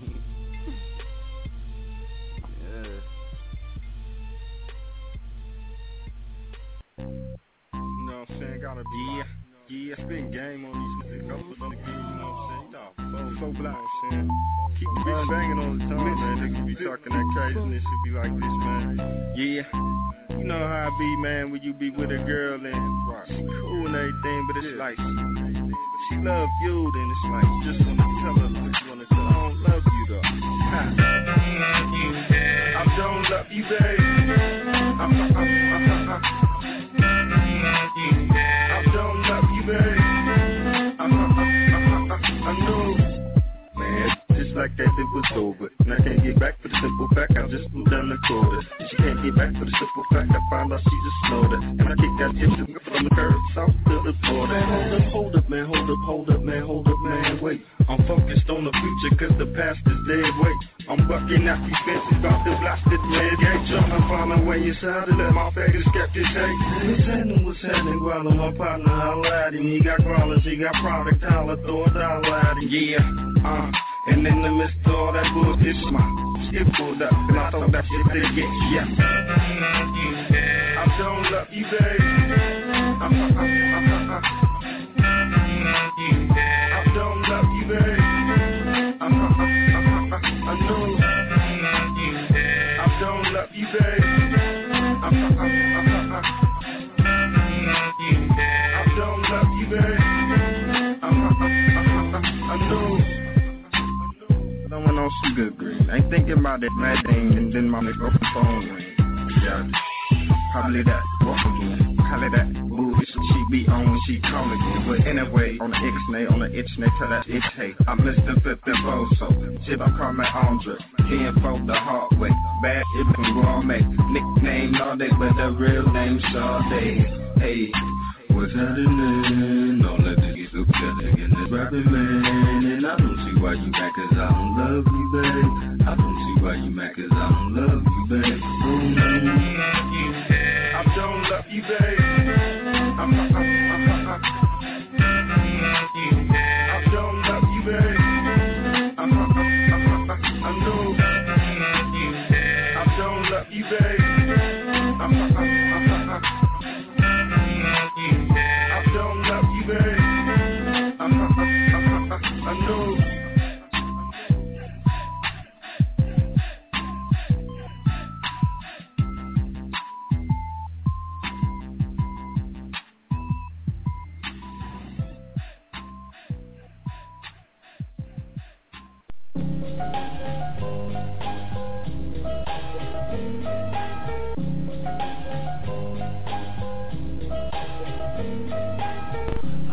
Gotta be yeah, yeah, spin game on these niggas, couple of niggas, you know what I'm saying? No, so, so blind, saying. Keep the bitch banging all the time, man. Niggas be talking that craziness, should be like this, man. Yeah, you know how I be, man, when you be with a girl and she cool and everything, but it's like she love you, then it's like you just wanna tell her, you wanna tell her, I don't love you though. I don't love you, babe. I'm, I'm, I'm, I'm, I don't love you, babe. I, I, I, I, I know. Man, just like that it was over. And I can't get back for the simple fact I just moved down the quarter. She can't get back for the simple fact I found out she just snowed her. And I kicked that gypsy from the curb south to the border. Man, hold up, hold up, man, hold up, hold up, man, hold up, man, wait. I'm focused on the future cause the past is dead weight. I'm bucking out these fences about the blasted red gate. Trying to find a way inside to let my faggot skeptics hate. What's happening, what's happening, while my partner, I'll at him. He got crawlers, he got product, I'll throw a dollar at him. Yeah, uh, and in the midst of all that bullshit, my shit pulled up, and I thought that shit did get, yeah. I don't love you, babe. I, I, I, I, I, I don't love you, babe. I, I, I, I know. I don't love you, babe. I, I, I, I, I don't love you, babe. I, I, I, I know. I went on some good green. Ain't thinking about that mad thing, and then my nigga phone ring. Yeah, probably that. Walk again. Call it that. Bullshit she be on when she call again. But anyway, on the X-nay, on the itch-nay, tell that itch, hey. I'm Mister fifty so Chip, I call my Andre. ten for the hard way. Bad if I'm gourmet. Nickname all day, but the real name Sade. Hey, what's happening? Don't let the get so pathetic in this rapping, man. And I don't see why you mad, cause I don't love you, babe. I don't see why you mad, cause I don't love you, babe. Mm-hmm. I don't love you, babe. I'm, I'm, I'm, I'm, I'm. I don't love you, babe. I'm, I'm, I'm, I'm, I know. I don't love you, babe. I'm, I'm, I'm, I'm, I don't love you, babe. I'm, I'm, I'm, I know.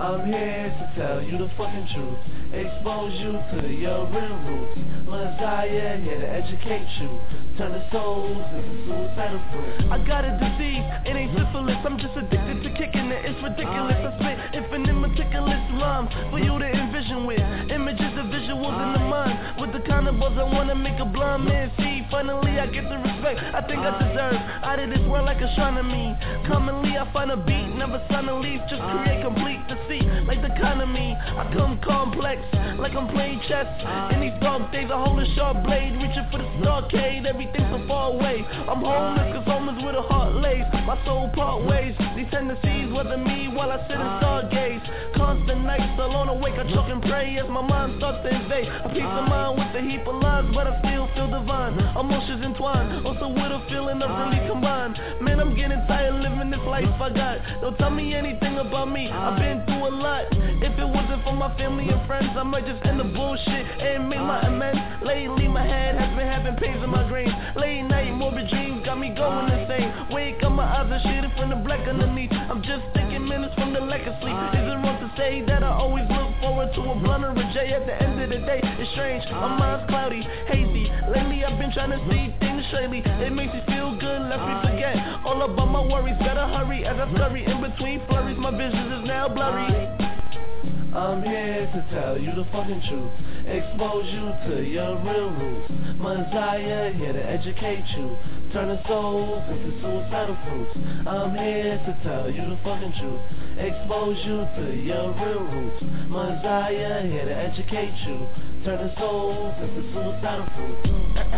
I'm here to tell you the fucking truth, expose you to your real roots. Messiah here to educate you, turn the souls into suicidal fruit. I got a disease, it ain't syphilis, I'm just addicted to kicking it, it's ridiculous. I spit infinite meticulous rhymes for you to envision with, images and visuals in the mind, with the kind of buzz I wanna make a blind man see. Finally I get the respect I think I deserve, out of this world like astronomy. Commonly I find a beat, never sign a leaf, just create complete deceit, like the economy. I come complex, like I'm playing chess. In these dark days I hold a sharp blade, reaching for the starcade, everything's so far away. I'm homeless cause home is where the heart lays, my soul part ways. These tendencies weather me while I sit and stargaze. Constant nights alone awake, I choke and pray as my mind starts to invade. A peace of mind with a heap of lines, but I still feel divine. Emotions entwined, also with a feeling of relief combined. Man, I'm getting tired living this life I got. Don't tell me anything about me, I've been through a lot. If it wasn't for my family and friends, I might just end the bullshit and make my amends. Lately my head has been having pains in my grains. Late night morbid dreams got me going insane. Wake up, my eyes are shaded from the black underneath. I'm just thinking minutes from the lack of sleep. Is it wrong to say that I always look forward to a blunt or a J? At the end of the day, it's strange, my mind's cloudy, hazy. Lately I've been trying to see things straightly. It makes me feel good, lets me forget all about my worries. Better hurry as I scurry in between flurries. My vision is now blurry. I'm here to tell you the fucking truth, expose you to your real roots. Messiah here to educate you, turn the souls into suicidal fruits. I'm here to tell you the fucking truth, expose you to your real roots. Messiah here to educate you, turn the souls into suicidal fruits.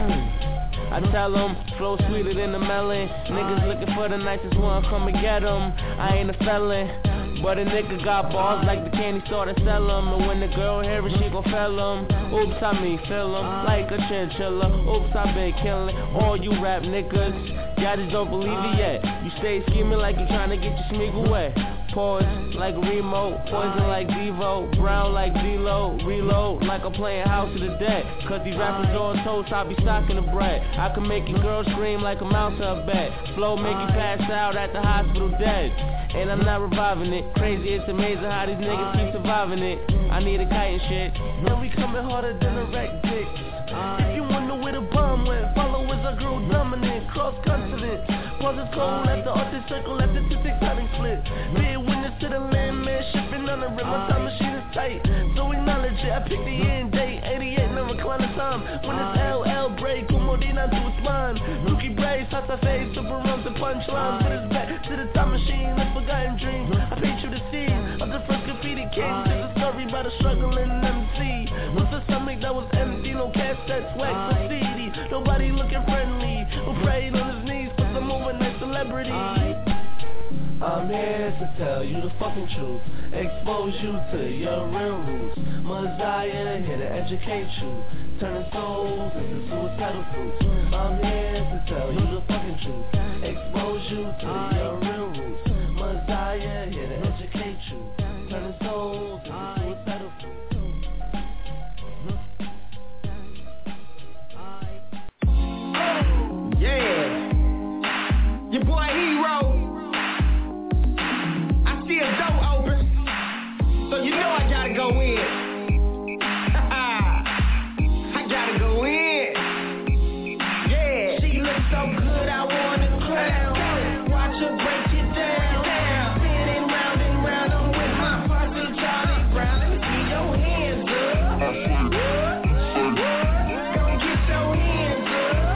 I tell them, flow sweeter than the melon. Niggas looking for the nicest one, come and get them. I ain't a felon, but a nigga got balls like the candy store to sell them. And when the girl hear it, she gon' fell them. Oops, I mean fill them, like a chinchilla. Oops, I been killing all you rap niggas. Y'all just don't believe it yet. You stay scheming like you trying to get your smeagol wet. Pause like a remote, poison like Devo, brown like D-Lo, reload like I'm playing House of the Dead. Cause these rappers on toast, I be stocking the bread. I can make your girl scream like a mouse to a bed. Flow make you pass out at the hospital dead. And I'm not reviving it. Crazy, it's amazing how these niggas keep surviving it. I need a kite and shit. And we coming harder than a wreck dick. If you wonder where the bomb went, follow as I grow dominant, cross continent. Pause is cold at the Arctic Circle, at the Pacific Cutting split. Be a witness to the landman, shipping on the rim, my time machine is tight. So acknowledge it, I picked the end date, eighty-eight, no recliner time. When it's L L break, como Dina to its spine. Dookie braids, hasta face, super runs and punchlines. Put his back to the time machine, the forgotten dreams. I paint you the scene of the first graffiti king. There's a story about a struggling M C with a stomach that was empty, no cassettes, wax or C D. Nobody looking friendly, who prayed on his knees for some overnight celebrity. I'm here to tell you the fucking truth, expose you to your real roots. Messiah here to educate you, turning souls into suicidal fruits. I'm here to tell you the fucking truth, expose you to your real roots. Messiah here to educate you, turning souls into suicidal fruits. Yeah, your boy Hero. I see a door open, so you know I gotta go in. I gotta go in. Yeah, she looks so good, I wanna crown. Watch her break it down. Spinning round and round, I'm with my partner Charlie Brown. Let me see your hands up. Don't get your hands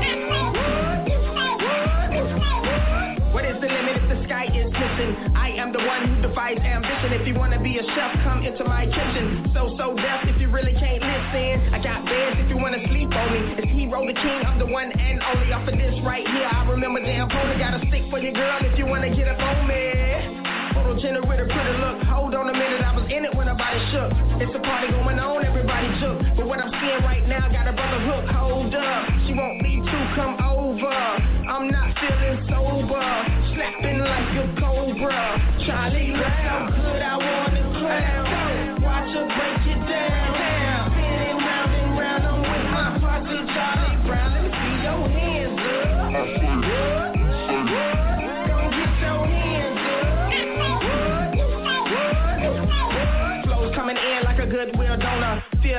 up. What is the limit if the sky is missing? I am the one who defies ambition. If you wanna be a chef, come into my kitchen. So, so deaf if you really can't listen. I got beds if you wanna sleep on me. It's Hero the King, I'm the one and only. Off of this right here, I remember damn pony. Got a stick for your girl if you wanna get up on me. Photogenic with a pretty look. Hold on a minute, I was in it when her body shook. It's a party going on, everybody shook. But what I'm seeing right now, got a brother hook. Hold up, she want me to come over. I'm not feeling sober, snapping like a cobra. Charlie looks so good, I wanna crown. Watch her break it down. Spinning round and round, I'm with my partner Charlie Brown. Let me see your hands up. Don't get your hands up.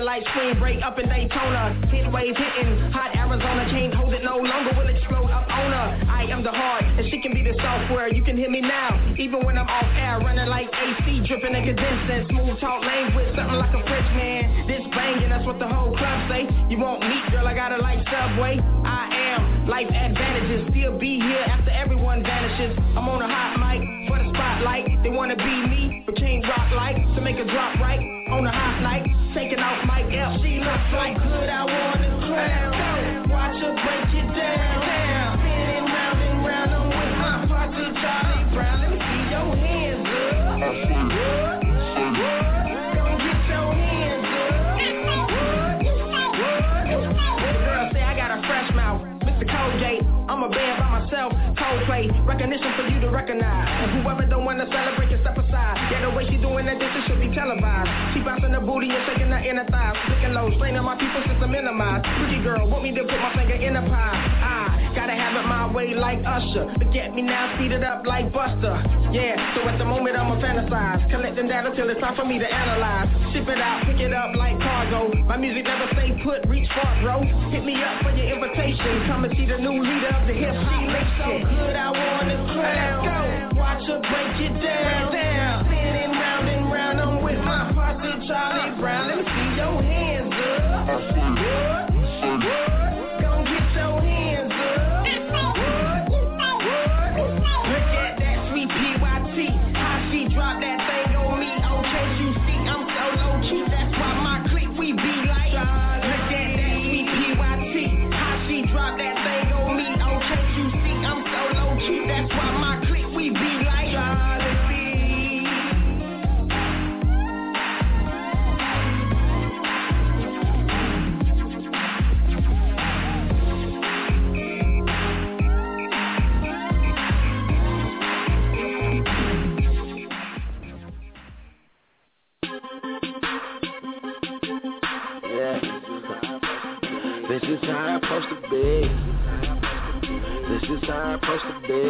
like spring break up in Daytona. Hit waves hitting, hot Arizona, can't hold it no longer, will explode up on her. I am the heart, and she can be the software. You can hear me now, even when I'm off air, running like A C, dripping and condensing. Smooth talk language, something like a French man. This banging, that's what the whole club say. You want meat, girl, I got it like Subway. I am life advantages, still be here after everyone vanishes. I'm on a hot mic for the spotlight. They wanna be me, but can't rock like to make a drop right on a hot night. Taking off my F, she looks so good, I wanna crown. Watch her break it down, down. Spinning round and round, I'm with my posse Charlie Brown. Let me see your hands up. Don't get your hands up. Girl say I got a fresh mouth, Mister Colgate. I'm a band by myself, Coldplay, recognition for you to recognize. And whoever don't wanna celebrate can step aside. Yeah, the way she doing that dishes should be televised. She bouncing the booty and shaking her inner thighs. Looking low, straining my people system minimized. Pretty girl, want me to put my finger in the pie. I gotta have it my way like Usher. Forget me now, speed it up like Buster. Yeah, so at the moment I'ma fantasize. Collecting data till it's time for me to analyze. Ship it out, pick it up like cargo. My music never stay put, reach far, bro. Hit me up for your invitation. Come and see the new leader of the hip hop. She looks so good, I wanna crown. Watch her break it down, down. Spinning round and round, I'm with my posse Charlie Brown. Let me see your hands up. Gon' get your hands up. Look at that sweet P Y T. How she drop that thing on me. Oh, can't you see I'm so low key? That's why my clique we be like. Look at that sweet P Y T. How she drop that thing on me. Oh, can't you see I'm so low key? That's why my clique we be like. This is how I'm supposed to be. This is how I'm supposed to be.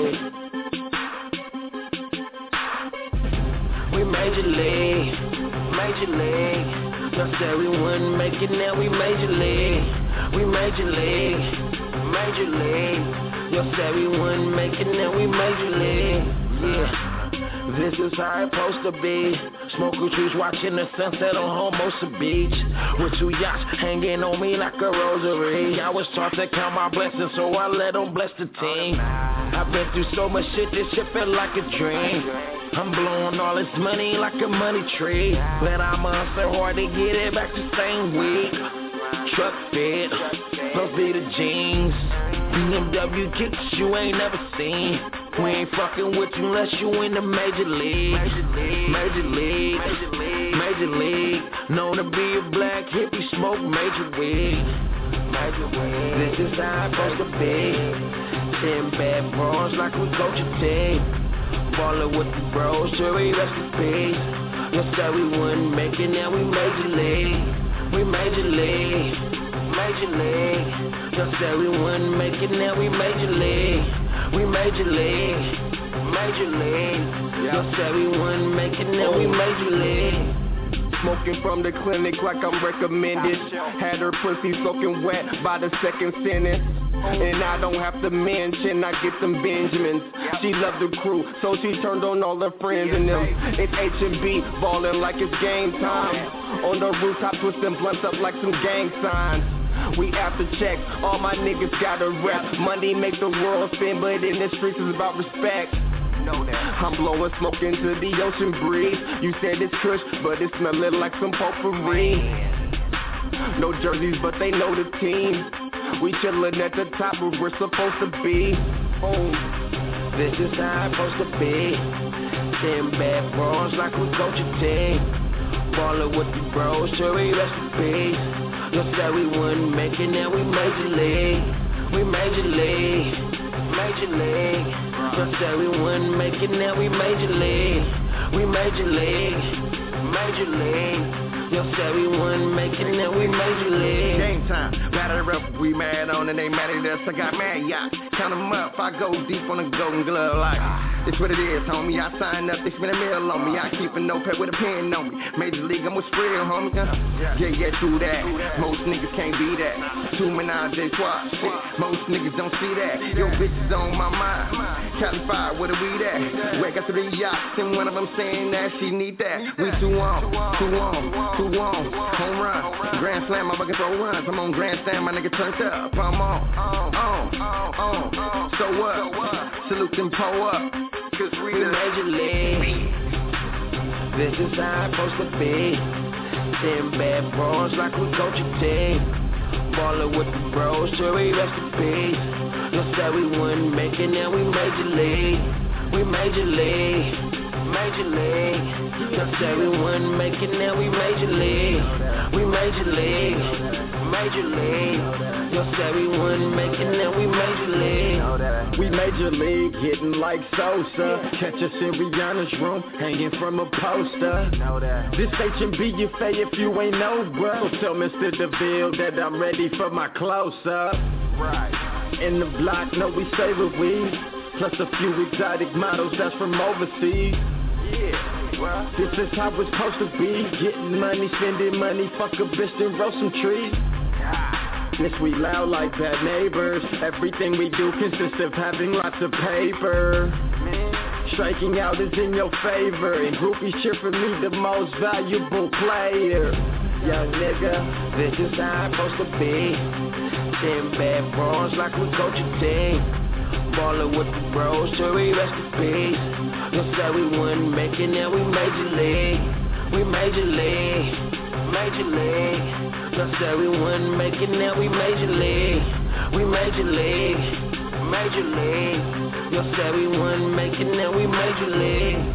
We major league, major league. Just said we wouldn't make it, now we major league. We major league, major league. Just said we wouldn't make it, now we major league. Yeah. This is how it's supposed to be. Smoking trees, watching the sunset on Hermosa Beach. With two yachts hanging on me like a rosary. I was taught to count my blessings, so I let them bless the team. I've been through so much shit, this shit felt like a dream. I'm blowing all this money like a money tree. But I'm hustling hard to get it back the same week. Truck fit, plus be the jeans. B M W kicks you ain't never seen. We ain't fucking with you unless you in the major league. Major league, major league. Known to be a black hippie, smoke major weed. This is how it's supposed to be. Ten bad bros like we coach a team. Ballin' with the bros, jury rest in peace. You said we wouldn't make it, now we major league. We major league, major league. You said we wouldn't make it, now we major league. We major league, major league. You said we wouldn't make it, now we major league. Smoking from the clinic like I'm recommended. Had her pussy soaking wet by the second sentence. And I don't have to mention, I get them Benjamins. She loved the crew, so she turned on all her friends and them. It's H and B, ballin' like it's game time. On the rooftop, twisting blunts up like some gang signs. We after check, all my niggas got a rep. Money make the world spin, but in the streets it's about respect. I'm blowing smoke into the ocean breeze. You said it's kush, but it's smelling like some potpourri. No jerseys, but they know the team. We chillin' at the top where we're supposed to be. Oh, this is how it's supposed to be. Ten bad bros like we coach a team. Ballin' with the bros, jury rest in peace. You said we wouldn't make it, now we major league. We major league, major league. You said we wouldn't make it, now we major league. We major league, major league. You said we wouldn't make it, now we major league. Game time, batter up, we mad on and they mad at us. I got mad yachts, count them up. I go deep on the golden glove like it's what it is, homie. I signed up, they spend a mill on me. I keep a notepad with a pen on me. Major league, I'm with Spread, homie. Yeah, yeah, true that. Most niggas can't be that. Two menage a trois, shit. Most niggas don't see that. Yo, bitches on my mind. Calified, where the weed at? We got three yachts, and one of them saying that she need that. We two on, two on, two on. Home run, grand slam, I'm looking for runs. I'm on grand slam, my nigga turned up. I'm on, on, on. So what? Salute them pull up. Cause we, we major league. This is how it's supposed to be. Ten bad bros like we coach a team. Ballin' with the bros, sure we rest in peace. You said we wouldn't make it, now we major league. We major league, major league. You said we wouldn't make it, now we major league. We major league, major league. You said we wouldn't make it, now we major league. We major league, hitting like Sosa. Catch us in Rihanna's room, hanging from a poster. This H and B, you fay if you ain't know, bro. So tell Mister DeVille that I'm ready for my close-up. Right. In the block, no, we savor weed. Plus a few exotic models that's from overseas. Yeah, right. This is how it's supposed to be. Getting money, spending money, fuck a bitch, then roll some trees. Yes, we loud like bad neighbors. Everything we do consists of having lots of paper. Striking out is in your favor, and groupies cheer for me, the most valuable player. Young nigga, this is how it's supposed to be. Ten bad bros like we coach a team. Ballin' with the bros, sure we rest in peace. You said we wouldn't make it, now we major league. We major league, major league. You said we wouldn't make it, now we major league. We major league, major league. You said we wouldn't make it, now we major league.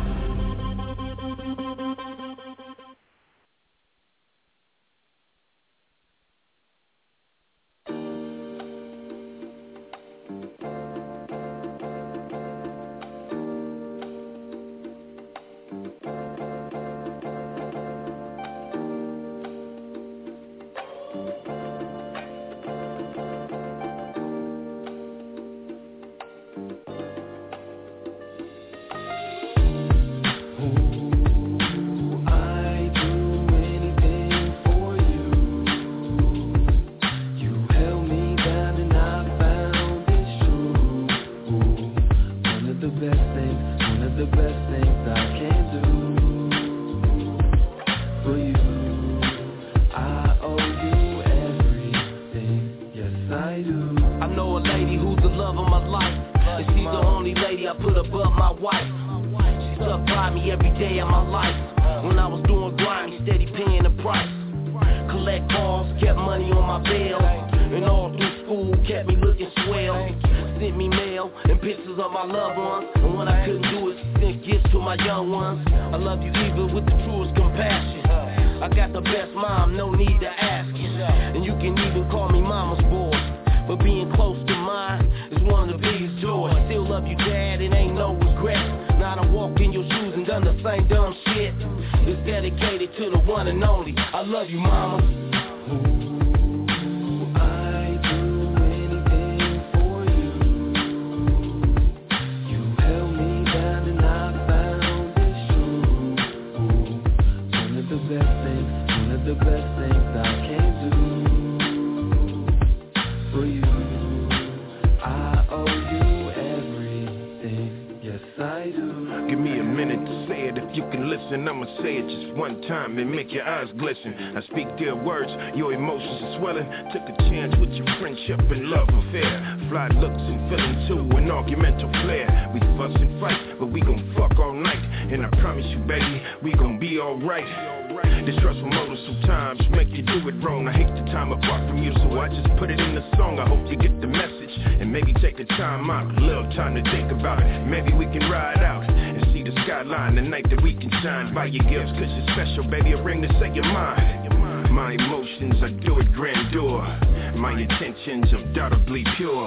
And make your eyes glisten. I speak dear words, your emotions are swelling. Took a chance with your friendship and love affair. Fly looks and feeling too, an argumental flair. We fuss and fight, but we gon' fuck all night. And I promise you, baby, we gon' be alright. Distrustful motives sometimes make you do it wrong. I hate the time apart from you, so I just put it in the song. I hope you get the message, and maybe take the time out, a little time to think about it. Maybe we can ride out and see the skyline, the night that we can shine. Buy your gifts, cause you're special, baby, a ring to say you're mine. My emotions, I do it grandeur. My intentions, undoubtedly pure.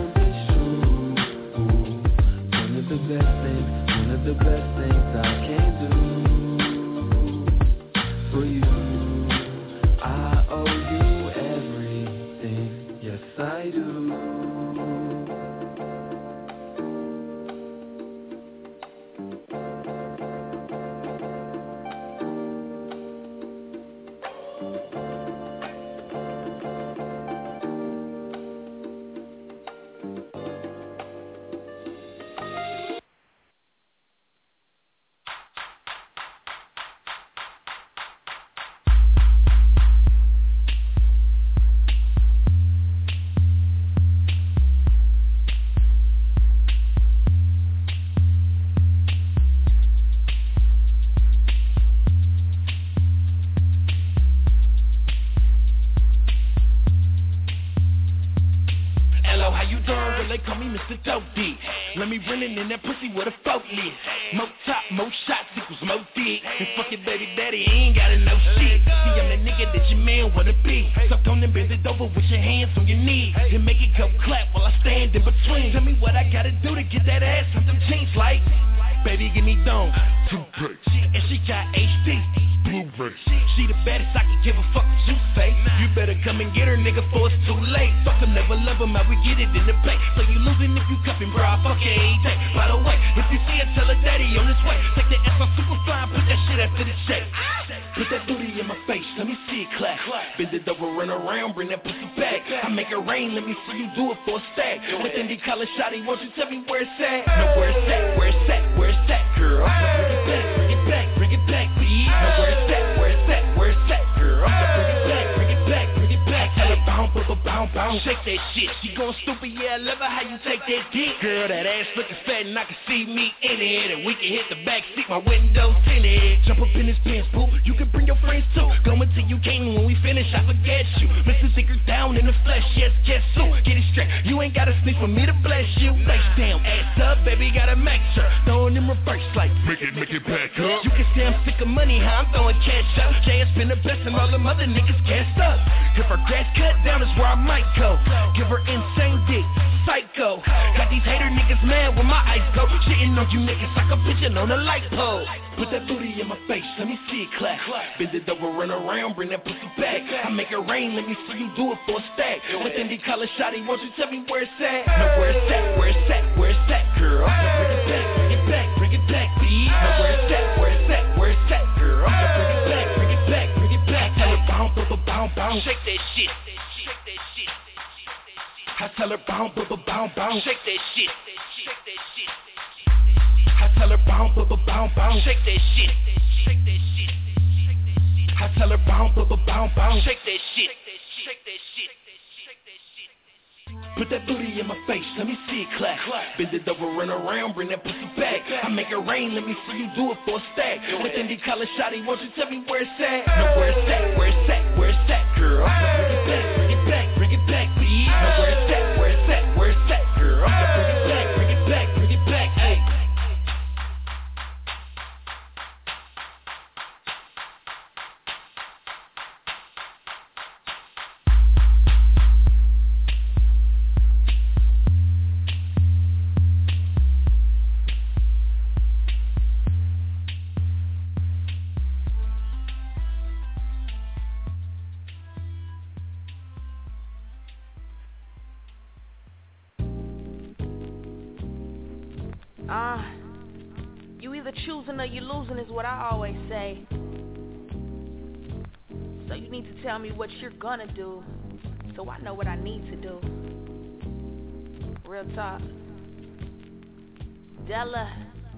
The best things I can owe you everything, yes I do. Let me running in that pussy with a fork lid. More top, more shots equals more dick. And fuck your baby daddy, ain't gotta know shit. See, I'm the nigga that your man wanna be. So come and bend it over with your hands on your knees and make it go clap while I stand in between. Tell me what I gotta do to get that ass on them jeans like. Baby, give me thong, two bricks, and she got H D. Blu-ray. She the baddest, I can give a fuck what you say. You better come and get her, nigga, before it's too late. Fuck them, never love them, how we get it in the bank. So you losing if you cuffing, bro, I fuck you every day. By the way, if you see her, tell her daddy on his way. Take the ass on Superfly and put that shit after the shake. Put that booty in my face, let me see it clap. Bend it over, run around, bring that pussy back. I make it rain, let me see you do it for a stack. With Indy College shawty, won't you tell me where it's at? No, where it's at, where it's at, where it's at, girl. Bring it back, bring it back, bring it back, please. No, where it's at, where it's at, where it's at, girl. Bring it back, bring it back, bring it back. Tell her bounce, bounce, bounce, bounce. Shake that shit, she gon' stupid, yeah, I love her how you take that dick. Girl, that ass looking fat and I can see me in it. And we can hit the back seat, my window tinted. Jump up in his pants, boo, you can bring your friends too. Go until you came, when we finish, I forget you. Mister Zicker down in the flesh, yes, guess who? Get it straight, you ain't gotta sneak for me to bless you. Face down, ass up, baby, gotta make sure. Throwing in reverse like, make it, make it back up. You can say I'm sick of money, how I'm throwing cash up. J S been the best and all them other niggas cast up. If her grass cut down is where I might go. Give her insane dick, psycho. Got these hater niggas mad when my eyes go. Shitting on you niggas like a pigeon on a light pole. Put that booty in my face, let me see it clap. Bend it over, run around, bring that pussy back. I make it rain, let me see you do it for a stack. With Indy College shawty, won't you tell me where it's at? No, where it's at, where it's at, where it's at, girl. Bring it back, bring it back, bring it back, please. No, where it's at, where it's at, where it's at, girl. Bring it back, bring it back, bring it back. Tell her bounce, bounce, bounce, bounce. Shake that shit, shake that shit. I tell her bounce, bounce, bounce, bounce. Shake that shit, shake that shit. I tell her bounce, bounce, bounce, bounce. Shake that shit, shake that shit. I tell her bounce, bounce, bounce, bounce. Shake that shit, shake that shit. Put that booty in my face, let me see it clap. Bend it over, run around, bring that pussy back. I make it rain, let me see you do it for a stack. With Indy College shawty, won't you tell me where it's at? No, where it's at, where it's at, where it's at, girl. Bring it back, bring it back, bring it back, please. No, where it's at, where it's at, where it's at, girl. Bring it back, bring it back, bring it back, ayy. Uh, you either choosing or you losing is what I always say. So you need to tell me what you're gonna do, so I know what I need to do. Real talk. Della.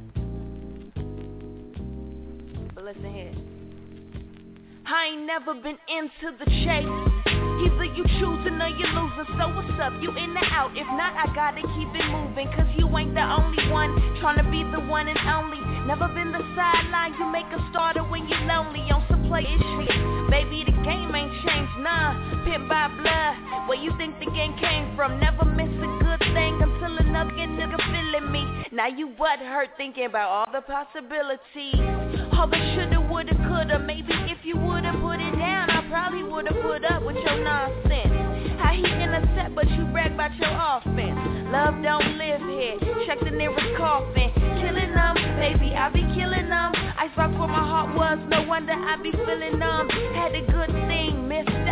But listen here. I ain't never been into the chase. Either you choosing or you losing, so what's up? You in or out? If not, I gotta keep it moving, cause you ain't the only one trying to be the one and only. Never been the sideline, you make a starter when you're lonely on some play shit. Baby, the game ain't changed, nah. Pimp by blood, where you think the game came from? Never miss a good thing until another nigga feeling me. Now you butt hurt thinking about all the possibilities. All the shoulda, woulda, coulda. Maybe if you woulda put it down, I probably woulda put up with your nonsense. How he intercept, but you brag about your offense. Love don't live here. Check the nearest coffin. Killing them, baby, I be killing them. Icebox where my heart was. No wonder I be feeling numb. Had a good thing, missed out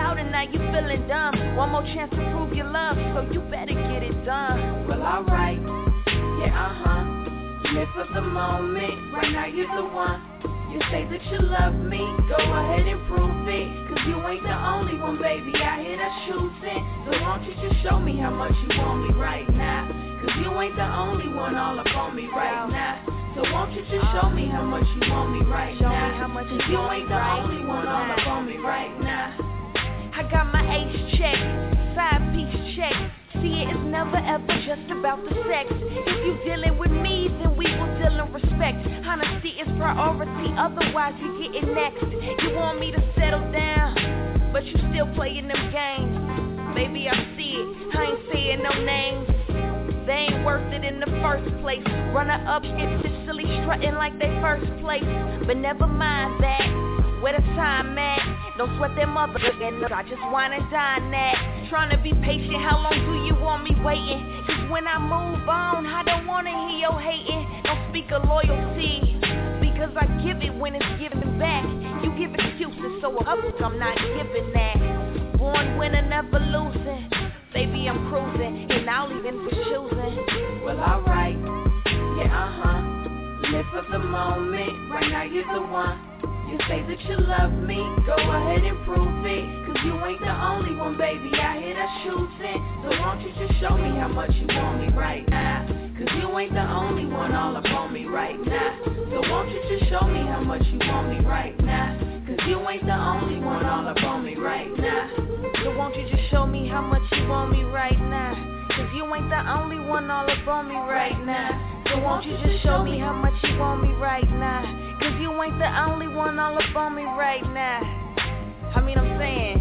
you feeling dumb. One more chance to prove your love, so you better get it done. Well, alright, yeah, uh-huh. Live for the moment, right now you're the one. You say that you love me, go ahead and prove it. Cause you ain't the only one, baby, I hear the shooting. So won't you just show me how much you want me right now? Cause you ain't the only one all up on me right now. So won't you just show me how much you want me right Show now? me how much Cause you you want ain't me the right only one all now. up on me right now. I got my H check, side piece check. See, it's never ever just about the sex. If you dealing with me, then we will deal in respect. Honesty is priority, otherwise you getting next. You want me to settle down, but you still playing them games. Baby, I see it, I ain't saying no names. They ain't worth it in the first place. Runner up shit, silly strutting like they first place. But never mind that. Where the time at? Don't sweat them mother and I just wine and dine that. Trying to be patient, how long do you want me waiting? Cause when I move on, I don't wanna hear your hating. Don't speak of loyalty, because I give it when it's given back. You give excuses, so up, I'm not giving that. Born winner, never losing. Baby, I'm cruising, and I'll even for choosing. Well, alright, yeah, uh-huh. Live for the moment, right now you're the one. You say that you love me, go ahead and prove it. Cause you ain't the only one, baby, I hear that shooting. So won't you just show me how much you want me right now? Cause you ain't the only one all up on me right now. So won't you just show me how much you want me right now? Cause you ain't the only one all up on me right now. So won't you just show me how much you want me right now? Cause you ain't the only one all up on me right now. So won't you just show me how much you want me right now? Cause you ain't the only one all up on me right now. I mean, I'm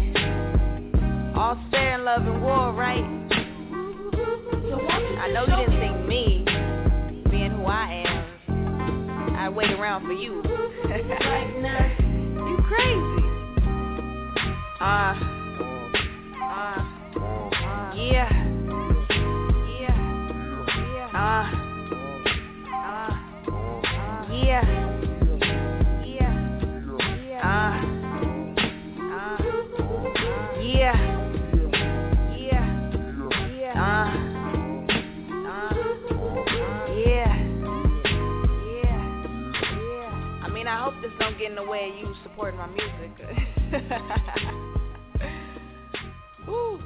saying, all fair in love and war, right? So won't you I know you didn't think me, being who I am, I'd wait around for you. Right now. You crazy. Uh, uh, uh, yeah. Yeah. Uh, uh, yeah. Yeah. Yeah. Uh, uh, yeah. Yeah. Yeah. Uh, uh, yeah. Yeah. Yeah. I mean, I hope this don't get in the way of you supporting my music. Woo.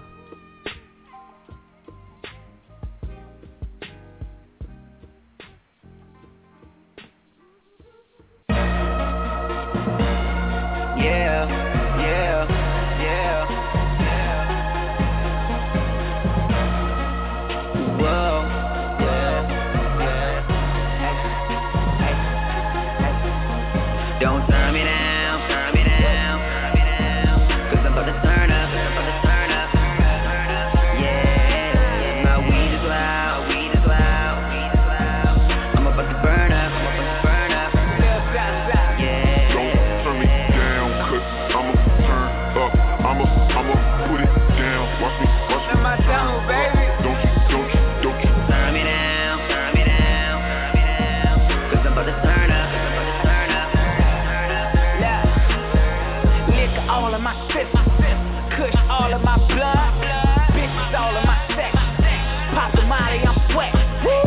Yeah, yeah, yeah, yeah. Whoa, yeah, yeah. Hey, hey, hey. Don't turn me down, turn me down, turn me down. Cause I'm about to turn up, I'm about to turn up. Yeah, my weed is loud, weed is loud, weed is loud. I'm about to burn up, I'm about to burn up. Yeah. Don't turn me down, cause I'ma turn up. I'ma, I'ma put it down. Watch me, watch me. my demo, baby. Don't you, don't you, don't you. Turn me down, turn me down, turn me down. Cause I'm about to turn up, I'm about to turn up. Yeah. Liquor all in my system. Kush all in my blood. Bitches all in my sex. Pop the molly, I'm sweat. Woo!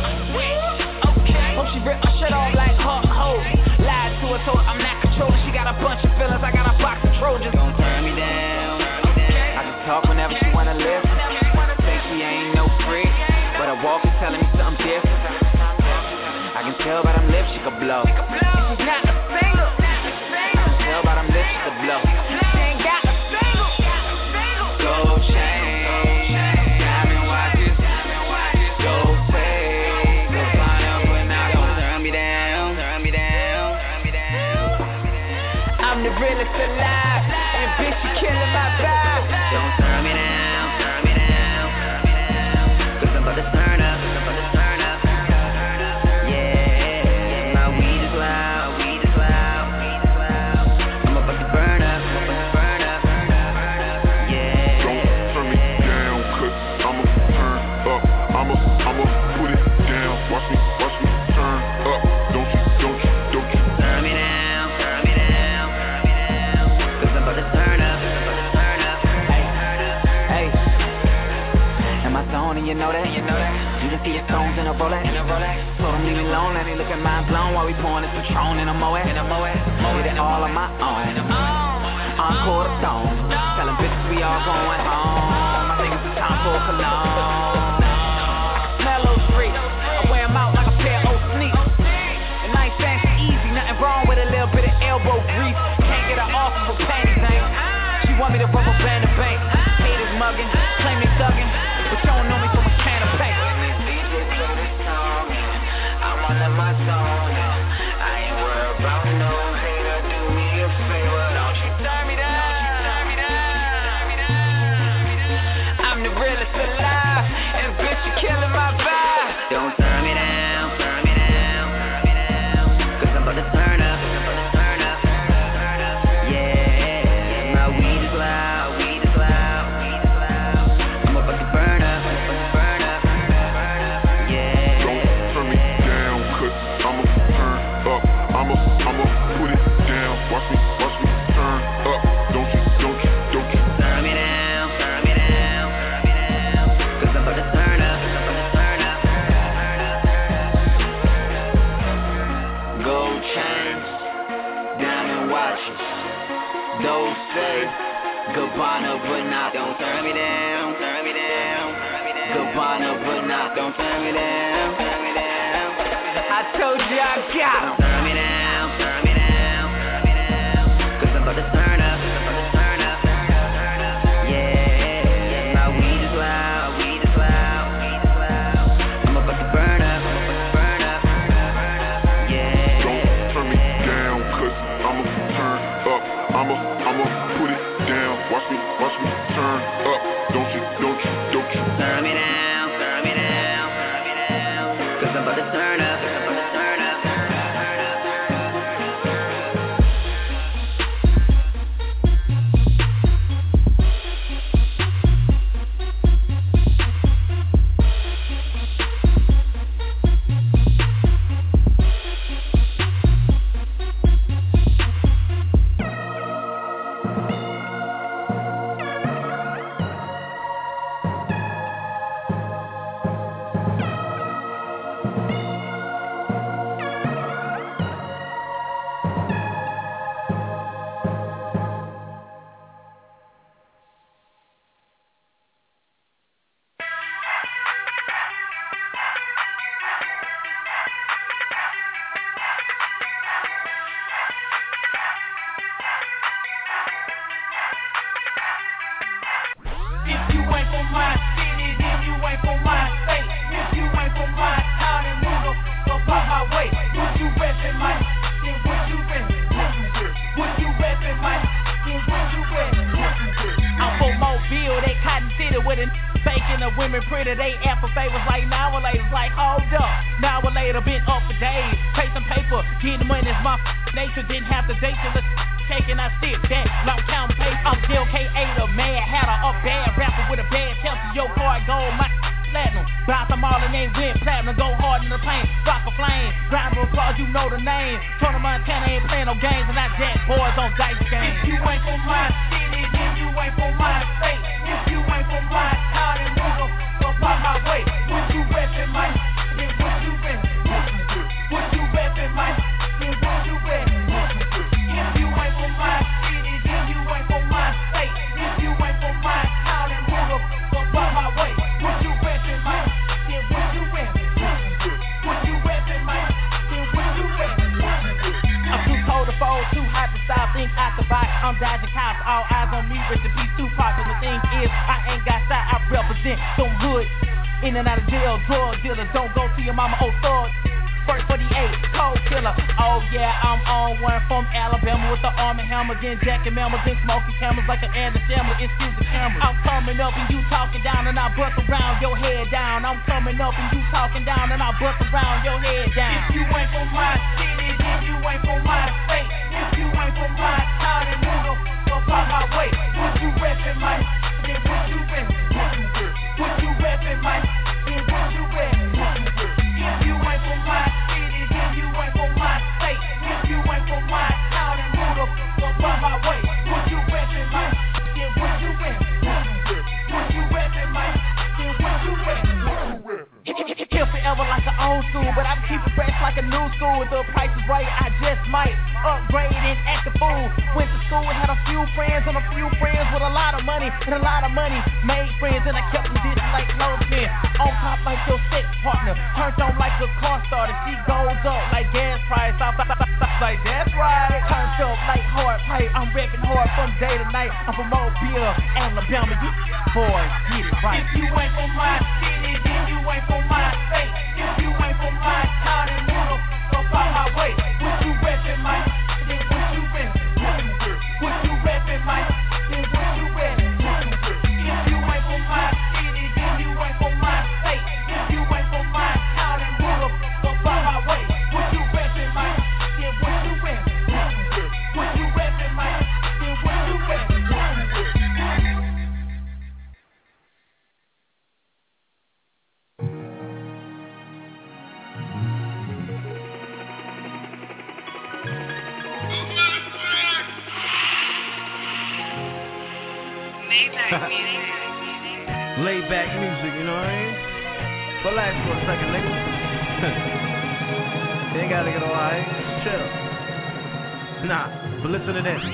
Hope she ripped my shit off like Hulk Hogan. Lied to her, told her I'm not controlling. She got a bunch of feelings, I got a box of Trojans. Don't turn me down, turn me down. I just talk whenever she wanna live. Say she ain't no freak, but her walk is telling me something different. I can tell by them lips she could blow. And she's not a single. I can tell by them lips she could blow. She ain't got a single. Gold chain, diamond watches, gold tape. Go find out when I don't turn me down, turn me down, turn me down. I'm the realest alive, and bitch you killing my vibe. Don't turn me down, turn me down, turn me down. Cause I'm about to turn up, I'm about to turn up. Yeah, my weed is loud. you know that? You know that? You can see your stones in a Rolex. In a Rolex. Told him leave me alone, let me look at my blown while we pouring this Patron in a Moet. In a Moet. Did it all on my own. Encore the tone. Telling bitches we all going home. I think it's time for a cologne. Mellow Street, I wear 'em out like a pair of old sneaks. And I ain't saying it's easy, nothing wrong with a little bit of elbow grease. Can't get her off of her panties, ain't. She want me to rubber band the bank. Haters mugging, claim they thugging, but you don't know me from a can of paint. I'm under my zone. I ain't worried about no hater. Do me a favor. Don't you turn me down. I'm the realest alive, and bitch, you killing my vibe. Don't turn me down, turn me down, turn me down. Cause I'm about to turn up, I'm about to turn up, turn up. Yeah, my weed is loud, weed is loud, weed is loud. I'm about to burn up, I'm about to burn up, burn up. Yeah. Don't turn me down, cause I'ma turn up. I'ma, I'ma put it down. Watch me, watch me turn up. Don't you, don't you, don't you turn me down, turn me down, turn me down. Cause I'm about to turn up, I'm about to turn up, turn up. Gold chains, diamond watches. Those say Gabbana, but not. Don't turn me down, turn me down, turn me down. Gabbana, but not. Don't turn me down, turn me down. I told you I got 'em. Turn me down, turn me down, turn me down. Cause I'm about to turn up, I'm about to turn up, turn up. Yeah, my weed is loud, weed is loud, weed is loud. I'm about to burn up, I'm about to burn up, burn up. Yeah. Don't turn me down, cause I'ma turn up. I'ma, I'ma put it down. Watch me, watch me turn up. Don't you, don't you, don't you turn me down, turn me down, turn me down. Cause I'm about to turn up, I'm about to turn up, turn up. old school, but I keep it fresh like a new school. If the price is right, I just might upgrade and act a fool. Went to school, had a few friends and a few friends with a lot of money and a lot of money. Made friends and I kept them distant like loadsmen. On top like your sex partner, turned on like a car starter. She goes up like gas price. Stop, stop, stop, stop, like that's right. Turned up like hard pipe. I'm repping hard from day to night. I'm from Mobile, Alabama. You boys get it right. If you ain't from my city, then you ain't from my state. If you ain't from my town, then you don't go by my way. What you reppin', Mike? Then what you reppin'? What you reppin', Mike? Then what you reppin'? If you ain't from my city, then you ain't from my state. If you ain't from my town, then you don't go by my way. What you reppin', Mike? Then what you reppin'? What you reppin', Mike? Then what you reppin'? Laid back music, you know what I mean? Relax for a second, nigga. You ain't gotta get all high. Chill. Nah, but listen to this.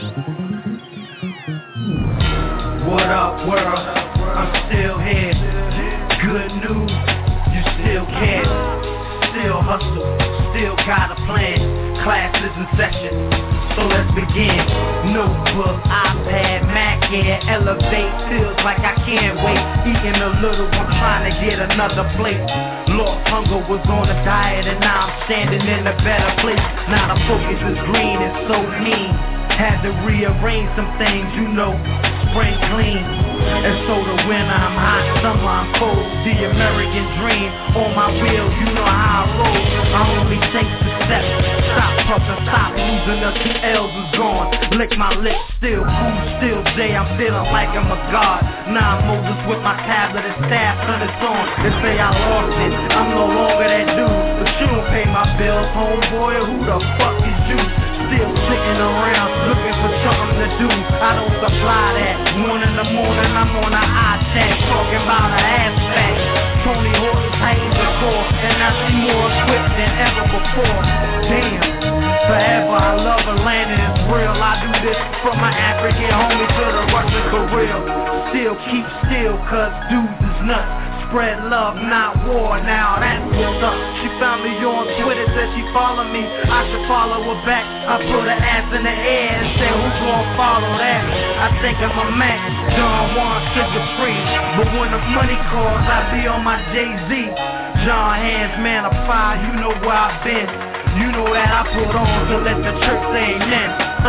What up, world? I'm still here. Good news, you still care. Still hustle, still got a plan. Classes in session, so let's begin. Notebook, iPad, Mac Air, elevate, feels like I can't wait. Eating a little, I'm trying to get another plate. Lost hunger, was on a diet, and now I'm standing in a better place. Now the focus is green and so mean. Had to rearrange some things, you know, spring clean. And so the winter I'm hot, summer I'm cold. The American dream on my wheels, you know how I roll. I only take the steps, stop puffing, stop losing, the two L's is gone. Lick my lips, still cool, still J, I'm feeling like I'm a god. Now I'm Moses with my tablet and staff, turn it on. They say I lost it, I'm no longer that dude. But you don't pay my bills, homeboy, who the fuck is you? Still sitting around, looking for something to do. I don't supply that. One in the morning, I'm on an iChat, talking about an ass fat. Tony Hawk is hanging the core, and I see more equipped than ever before. Damn, forever I love a land and it's real. I do this from my African homie to the Russian for real. Still keep still, cause dudes is nuts. Spread love, not war, now that's what's up. She found me on Twitter, said she follow me, I should follow her back. I put her ass in the air and said, who's gonna follow that? I think I'm a Mac, John Juan, sugar free. But when the money calls, I be on my Jay-Z. John Hands, man, a fire, you know where I've been. You know that I put on to let the church say amen.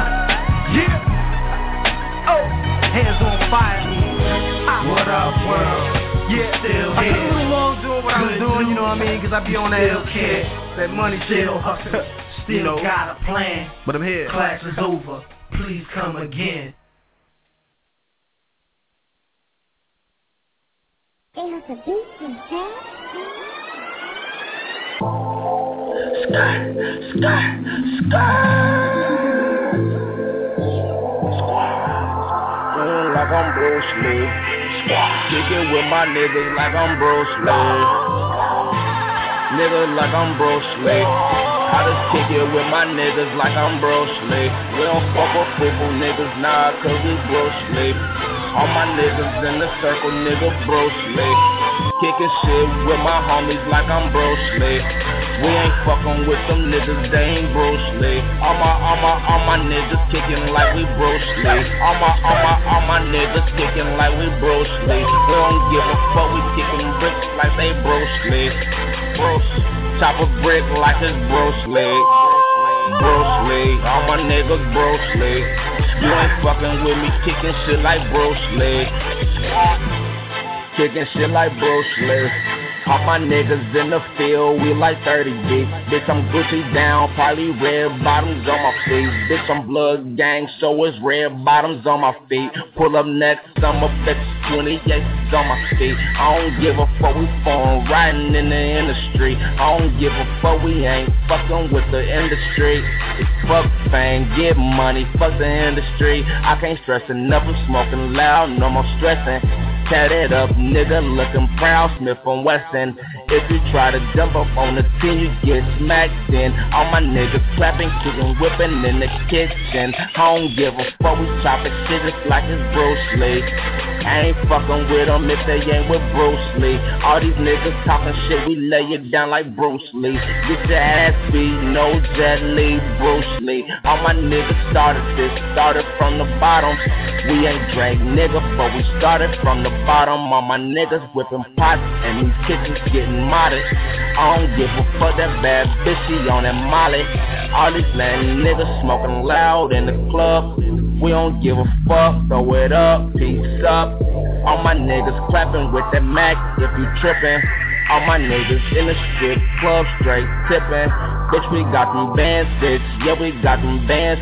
Yeah. Oh, hands on fire. What up, world? Yeah, still here. I took too long doing what I was doing, you know what I mean? Cause I be on that still kid, that money still hustle. Still you know, got a plan, but I'm here. Class is over, please come again. There's a beat in there. Skirt, skirt, skirt. Squad. Like I'm Bruce Lee. Kicking with my niggas like I'm Bruce Lee. Niggas like I'm Bruce Lee. I just kick it with my niggas like I'm Bruce Lee. We don't fuck with football niggas, nah, cause we Bruce Lee. All my niggas in the circle, nigga Bruce Lee. Kicking shit with my homies like I'm Bruce Lee. We ain't fucking with them niggas, they ain't Bruce Lee. All my, all my, all my niggas kicking like we Bruce Lee. All my, all my, all my niggas kicking like we Bruce Lee. We don't give a fuck, we kicking bricks like they Bruce Lee. Bruce, chop a brick like it's Bruce Lee. Bruce Lee, all my niggas Bruce Lee. You ain't fucking with me, kicking shit like Bruce Lee. Kicking shit like Bruce Lee. All my niggas in the field, we like thirty deep. Bitch, I'm Gucci down, probably red bottoms on my feet. Bitch, I'm blood gang, so it's red bottoms on my feet. Pull up next summer, bitch, twenty-eight on my feet. I don't give a fuck, we phone riding in the industry. I don't give a fuck, we ain't fucking with the industry. It's fuck fame, get money, fuck the industry. I can't stress enough, I'm smoking loud, no more stressing. tatted up nigga looking proud, Smith and Wesson. If you try to jump up on the team, you get smacked in. All my niggas clapping, kicking, whipping in the kitchen. I don't give a fuck, we chopping shit just like it's Bruce Lee. I ain't fucking with them if they ain't with Bruce Lee. All these niggas talking shit, we lay it down like Bruce Lee. Get your ass beat, no Jet Li, Bruce Lee. All my niggas started this, started from the bottom. We ain't drag nigga, but we started from the bottom. All my niggas whipping pots and these kitchens getting modest. I don't give a fuck that bad bitch, she on that molly. All these lame niggas smoking loud in the club. We don't give a fuck, throw it up, peace up. All my niggas clapping with that Mac if you trippin'. All my niggas in the strip club straight tippin'. Bitch, we got them bands, bitch, yeah, we got them bands.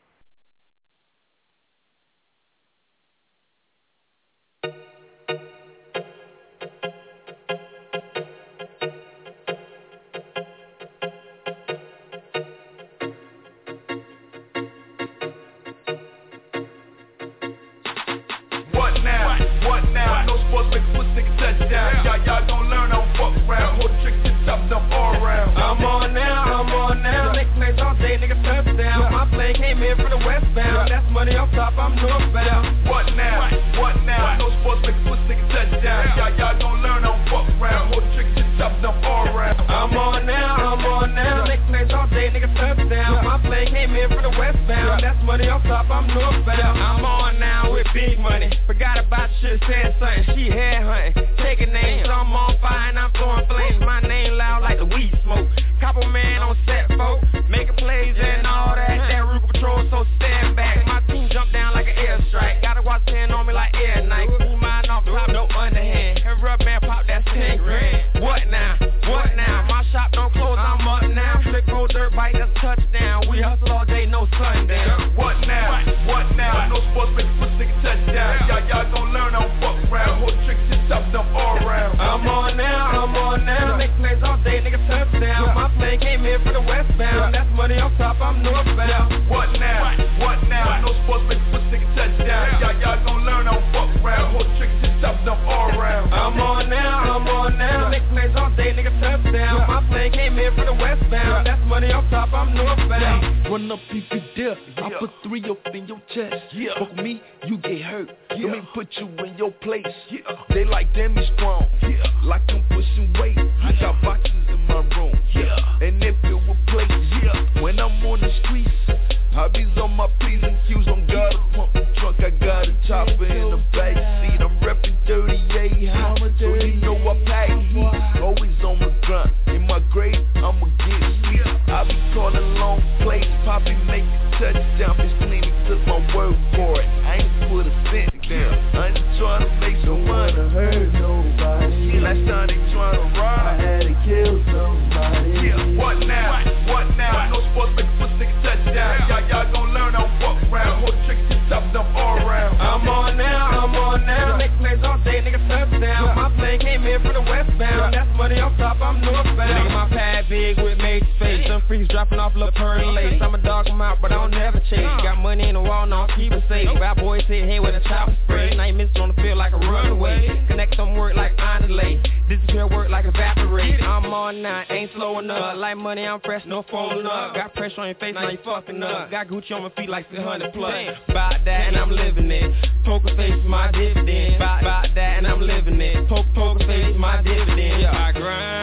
Got Gucci on my feet like six hundred plus. Bout that and I'm living it. Poker face is my dividend. Bout, bout that and I'm living it. Poker, poker face is my dividend. Yeah, I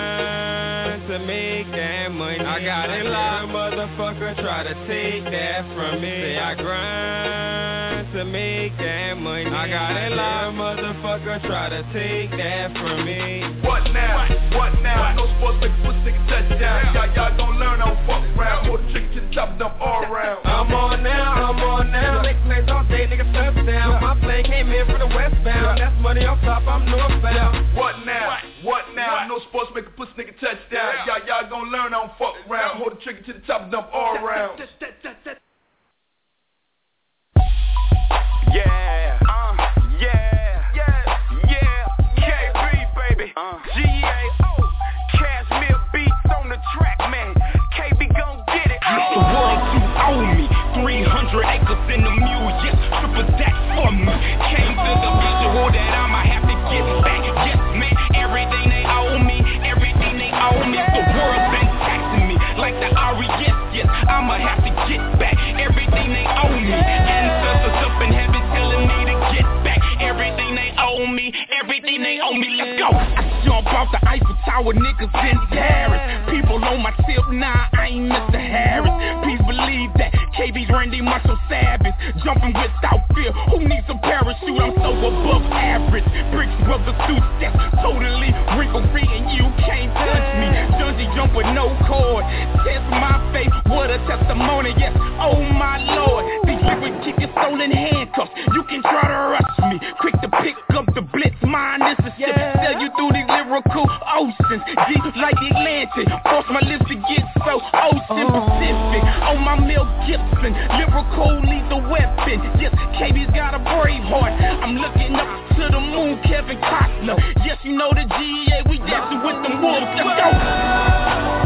grind to make that money. I got a lot of motherfuckers try to take that from me. Say I grind to make that money. I got a lot of motherfuckers try to take that from me. What now? What now? No sports make a pussy nigga touchdown. Y'all, y'all gon' learn, I don't fuck around. Hold the trick to the top, dump all around. I'm on now, I'm on now. Next place all day, nigga touchdown. My plane came in for the westbound. That's money on top, I'm northbound. What now? What now? No sports make a pussy nigga touchdown. Y'all, y'all gon' learn, I don't fuck around. Hold the trick to the top, dump all around. Yeah, uh, yeah, yeah, yeah, K B, baby, uh, G A O, Cashmere beats on the track, man, K B gon' get it. Mister World, you own me, three hundred acres in the mule, yes, triple that for me, came to the visual that I'ma have to on me, everything they owe me, let's go. I jump off the Eiffel Tower, niggas in Paris. People on my tip, nah, I ain't Mister Harris. Please believe that, K B's Randy Marshall Savage. Jumping without fear, who needs a parachute? I'm so above average. Bricks, rubber suits, that's totally wrinkle-free and you can't touch me. Jungie jump with no cord, test my faith, what a testimony, yes, oh my Lord. These liquid kickers stolen handcuffs, you can try to rush me. Quick to pick up the blitz, mine is a ship. Sail you through these lyrical oceans, deep like the Atlantic. Force my lips to get so ocean Pacific. On my Mel Gibson, lyrical lethal weapon. Yes, K B's got a brave heart. I'm looking up to the moon, Kevin Costner. Yes, you know the G A, we dancing with them wolves. Let's go.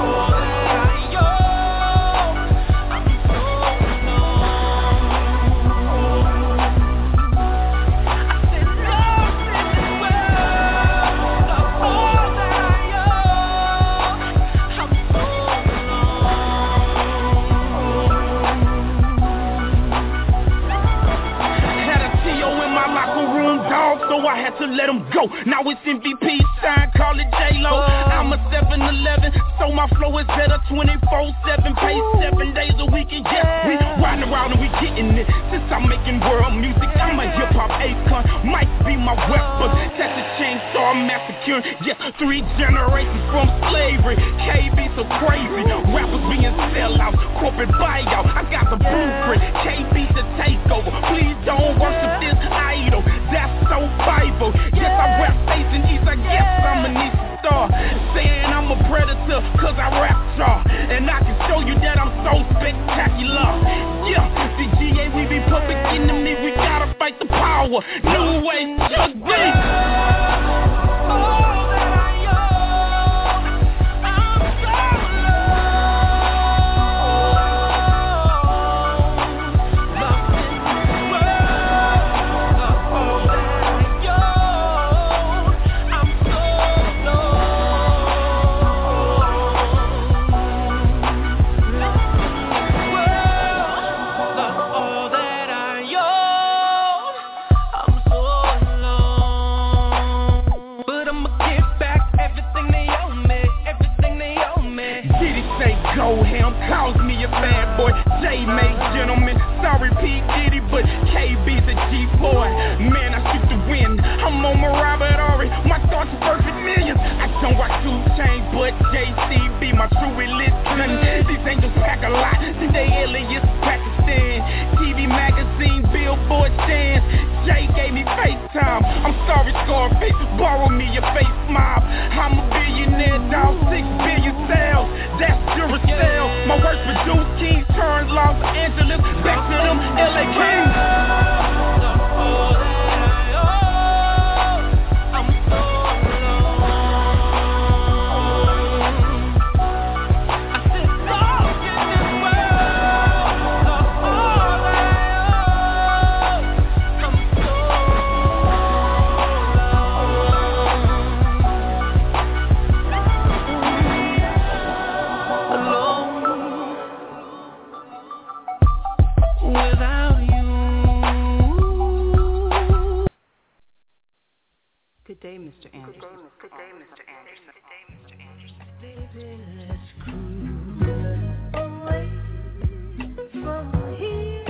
So I had to let him go. Now it's M V P sign, call it J-Lo. I'm a seven eleven, so my flow is better twenty-four seven. Pay seven days a week and yes, we riding around and we getting it. Since I'm making world music, I'm a hip-hop icon. Might be my weapon, that's a chainsaw massacre. Yes, three generations from slavery. K B so crazy, rappers being sellouts, corporate buyout. I got the blueprint, K B to take over. Please don't worship this idol, that's so Bible. Yes, I rap face and east, I guess I'm an East star. Saying I'm a predator, cause I rap y'all. And I can show you that I'm so spectacular. Yeah, the G A, we be public enemy, we gotta fight the power. New way, Chuck D. Calls me a bad boy, J-Made gentleman. Sorry P. Diddy, but K B's a G-boy. Man, I shoot the wind, I'm on my Robert Ory. My thoughts are perfect millions. I don't rock two chains, but J C B, my true religion. These angels pack a lot, they alias Pakistan. T V magazine, billboard stands. Jay gave me FaceTime. I'm sorry Scarface, borrow me your face mob. I'm a billionaire, dog, six billion sales. That's Duracell. My work produce Kings, turns Los Angeles back to them L A Kings. Good day, Mister Anderson. Good day, Mister Anderson. Good day, Mister Anderson. Baby, let's cruise away from here.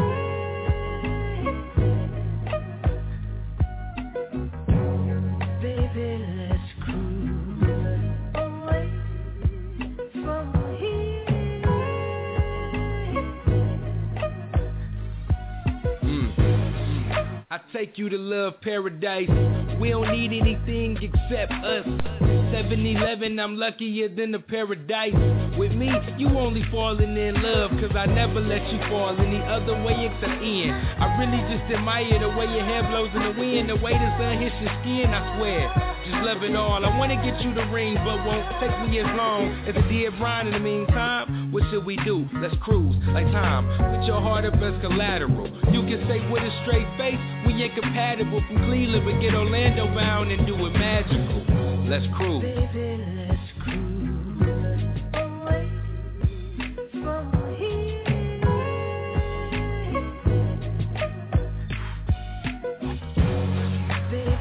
Baby, let's cruise away from here. Mm. I take you to love paradise. We don't need anything except us. seven eleven, I'm luckier than the paradise. With me, you only falling in love, cause I never let you fall any other way except in. I really just admire the way your hair blows in the wind, the way the sun hits your skin, I swear. Just love it all. I wanna get you the ring, but won't take me as long as it did Brian. In the meantime, what should we do? Let's cruise like time. Put your heart up as collateral. You can say with a straight face, we ain't compatible. From Cleveland, but get Orlando bound and do it magical. Let's cruise. Baby, let's cruise away from here. Baby,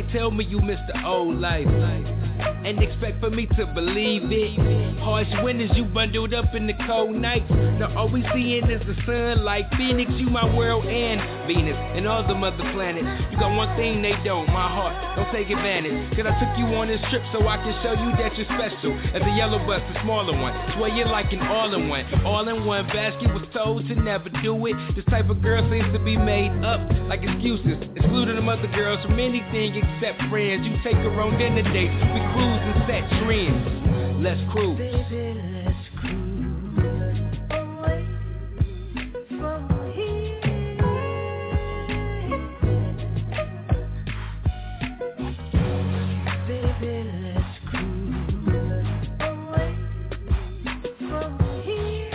tell me you miss the old life and expect for me to believe it. Harsh winters, you bundled up in the cold nights. Now all we seeing is the sun like Phoenix. You my world and Venus and all the other planets. You got one thing they don't, my heart. Don't take advantage. Cause I took you on this trip so I can show you that you're special. As a yellow bus, the smaller one. Swear you're like an all-in-one. All-in-one basket was told to never do it. This type of girl seems to be made up like excuses. Excluded them other girls from anything except friends. You take her on dinner dates. We cruise and set trends. Let's cruise. Baby, let's cruise away from here. Baby, let's cruise away from here.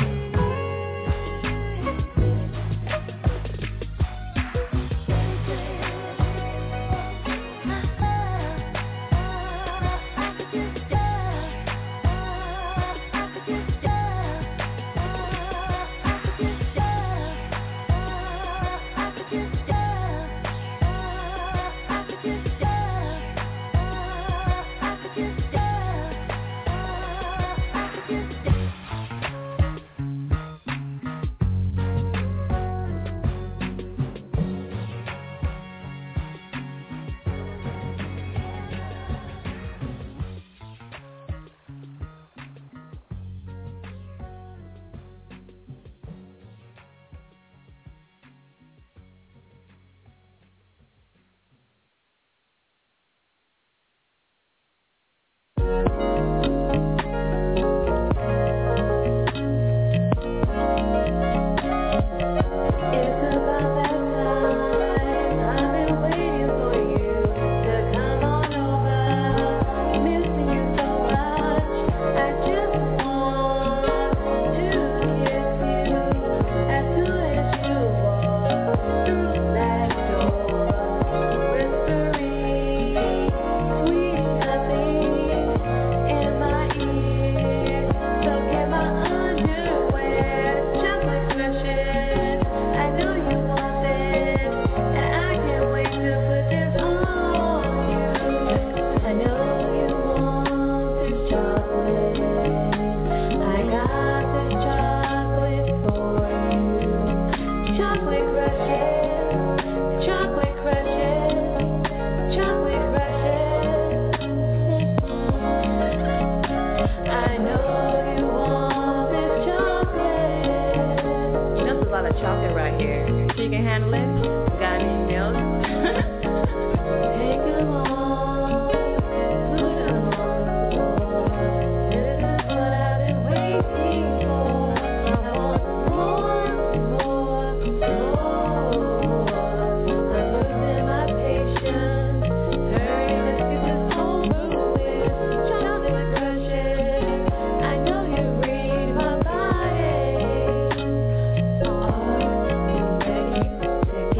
Take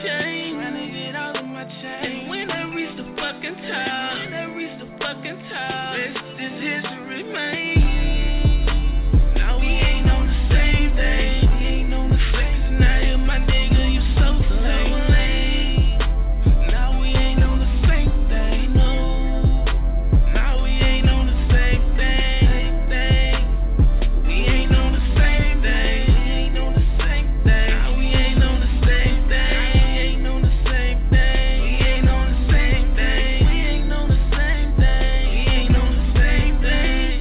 chain, trying to get all of my chain. And when I reach the fucking top, when I reach the fucking top, rest is history, man. Now we ain't on the same thing, we ain't on the same. Now you my nigga, you so lame. Now we ain't on the same thing, no. Now we ain't on the same thing, thing. We ain't on the same thing, we ain't on the same thing. Now we ain't on the same thing, we ain't on the same thing. We ain't on the same thing, we ain't on the same thing. We ain't on the same thing.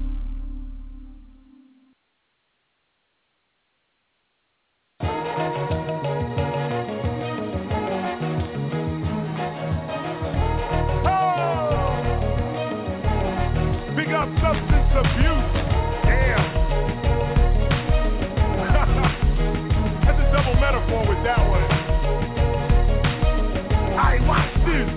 Big up substance abuse. Damn. That's a double metaphor with that one. I watch this.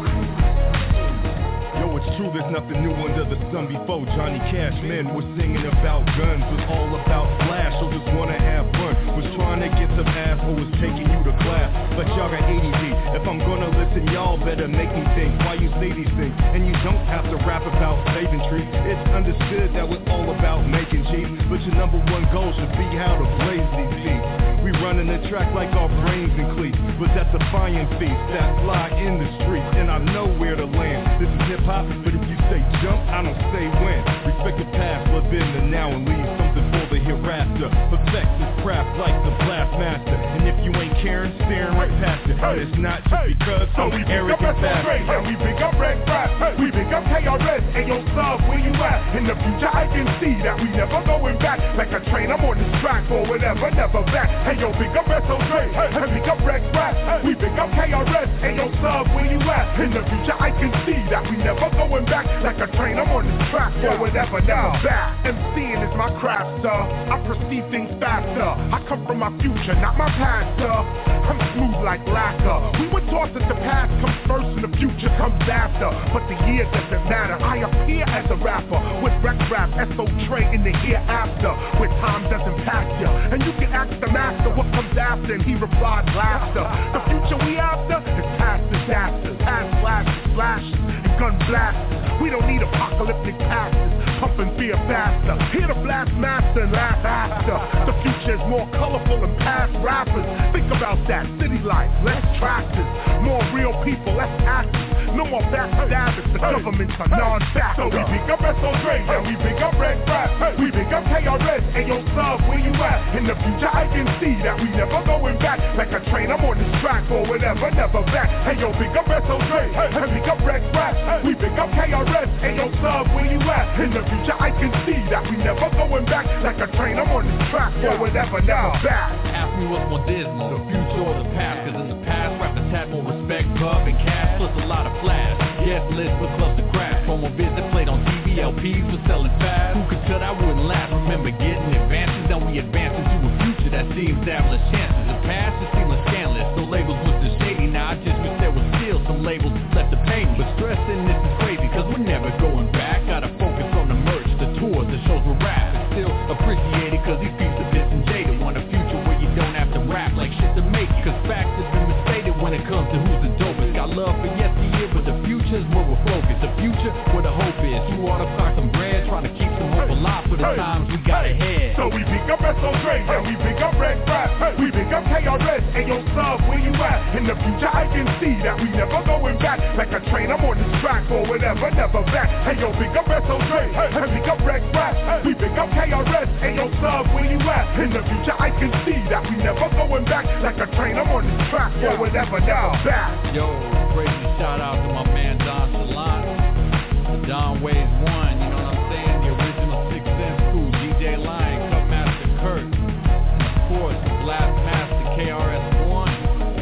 Yo, it's true, there's nothing new under the sun. Before Johnny Cash, men was singing about guns, was all about flash, or just wanna have fun. Was trying to get some ass, or was taking you to class. But y'all got A D D. If I'm gonna listen, y'all better make me think why you say these things. And you don't have to rap about saving trees. It's understood that we're all about making G's, but your number one goal should be how to blaze these beats. We running the track like our brains and cleats, but that's a flying feast that fly in the streets, and I know where to land. This is hip hop, but if you say jump, I don't say when. Respect the past, live in the now, and leave something for the hereafter. Perfect this craft like the blast master, and if you ain't caring, staring right past it. And it's not just because So I'm we pick up arrogant S O bastard. and we pick up Red Rap. We pick up K R S and yo sub, where you at? In the future I can see that we never going back. Like a train, I'm on this track or whatever, never back. Hey yo, pick up S O and pick up Red Rap. We pick up K R S and yo sub, where you at? In the future I can see that we never going back. Like a train, I'm on this track or whatever, never back. MCing is my craft, sir. I perceive things faster. I come from my future, not my past, sir. I'm smooth like lacquer. We were taught that the past comes first and the future comes after. But the year doesn't matter. I appear as a rapper with Rec Rap, S O Trey in the hereafter, where time doesn't pass ya. And you can ask the master what comes after, and he replied laughter. The future we after is past disasters, past flashes, flashes, and gun blasts. We don't need apocalyptic pastors pumping fear faster. Hear the blast master and laugh after. The future is more colorful than past rappers. Think about that, city life, less tractors, more real people, less actors. No more backstabbers, the governments are non-factors. So we pick up S O Dre and we pick up Red Rap. We pick up K R S and yo sub, where you at? In the future I can see that we never going back. Like a train, I'm on this track or whatever, never back. Hey yo, pick up S O Dre and pick up Red Rap. We pick up K R S and yo sub, where you at? In the future I can see that we never going back. Like a train, I'm on this track or whatever, never back. Ask me what's more dismal, the future or the past. Cause in the past, rappers had more respect, pub, and cash, plus a lot of flash. Guest list for clubs to crash. Promo visit played on T V, L Ps for selling fast. Who could tell that wouldn't last? Remember getting advances, now we advance into a future that seems established chances. The past is seemless scandalous, so labels was just shady. Now I just wish there was still some labels left to pay me. But stressing this is crazy, cause we're never going back. Gotta focus on the merch, the tours, the shows we're rap. It's still appreciated cause these beats are pissed and jaded. Want a future where you don't have to rap like shit to make it. Cause facts have been misstated when it comes to who's the dopest. Got love for yesteryear, but the future's where we're focused. The future where the hope is. You ought to start some bread, trying to keep some hope alive for the Hey. times we got ahead. So we pick up S O Dre and we pick up Red Rap. We pick up K R S and yo sub, where you at? In the future I can see that we never going back. Like a train, I'm on this track or whatever, never back. Hey yo, pick up S O Dre and pick up Red Rap. We pick up K R S and yo sub, where you at? In the future I can see that we never going back. Like a train, I'm on this track or whatever, never back. Yo, crazy shout out to my man Don Shalon. The Don Ways One, you know what I'm saying? The original Six Sense crew, D J Lion, Cut Master Kurt, and of course the Blast Master K R S One.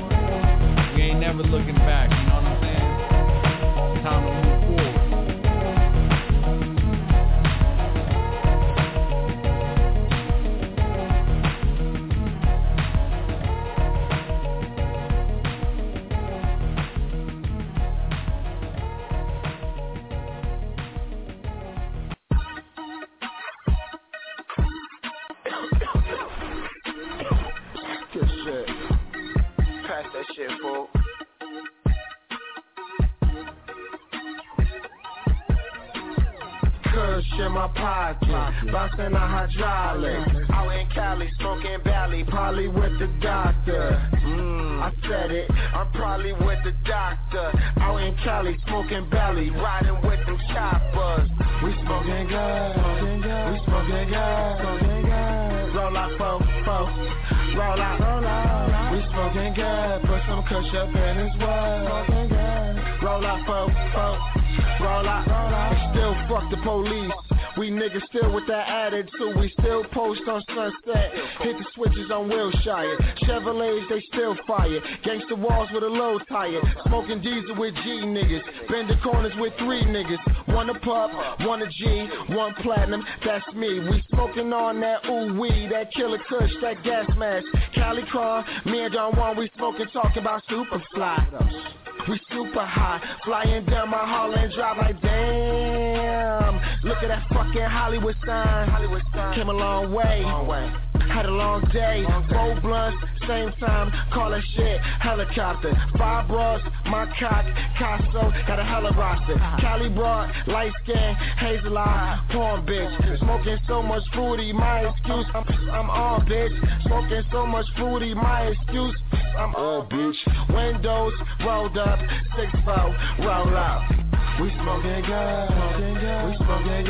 We ain't never looking back, you know what I'm saying? It's time to move forward. Good shit. Pass That shit, fool. Kush in my pocket, bouncing a hydraulic. Out in Cali, smoking Bally, probably with the doctor. Mm, I said it, I'm probably with the doctor. Out in Cali, smoking Bally, riding with them choppers. We smoking good, we smoking good. Roll out, fo, fo, roll out, roll out. We smoking good, put some Kush up in his world. Roll out, fo, fo, roll out, roll out. Still fuck the police. We niggas still with that attitude. We still post on Sunset. Hit the switches on Wilshire. Chevrolets, they still fire. Gangsta walls with a low tire. Smoking diesel with G niggas. Bend the corners with three niggas. One a pup, one a G, one platinum. That's me. We smoking on that ooh wee, that killer Kush, that gas mask. Cali Cron, me and Don Juan, we smoking, talking about Superfly. We super high, flying down my Holland Drive like damn. Look at that fucking Hollywood sign. Hollywood sign. Came a long way. Long way. Had a long day. Four blunts, same time. Call that shit helicopter. Five bras, my cock, Casso, got a hella roster. Cali broad, light skin, hazel eye, porn bitch. Smoking so much fruity, my excuse. I'm, I'm on bitch. Smoking so much fruity, my excuse. I'm on bitch. Windows rolled up, six four, roll out. We smoking good, we smoking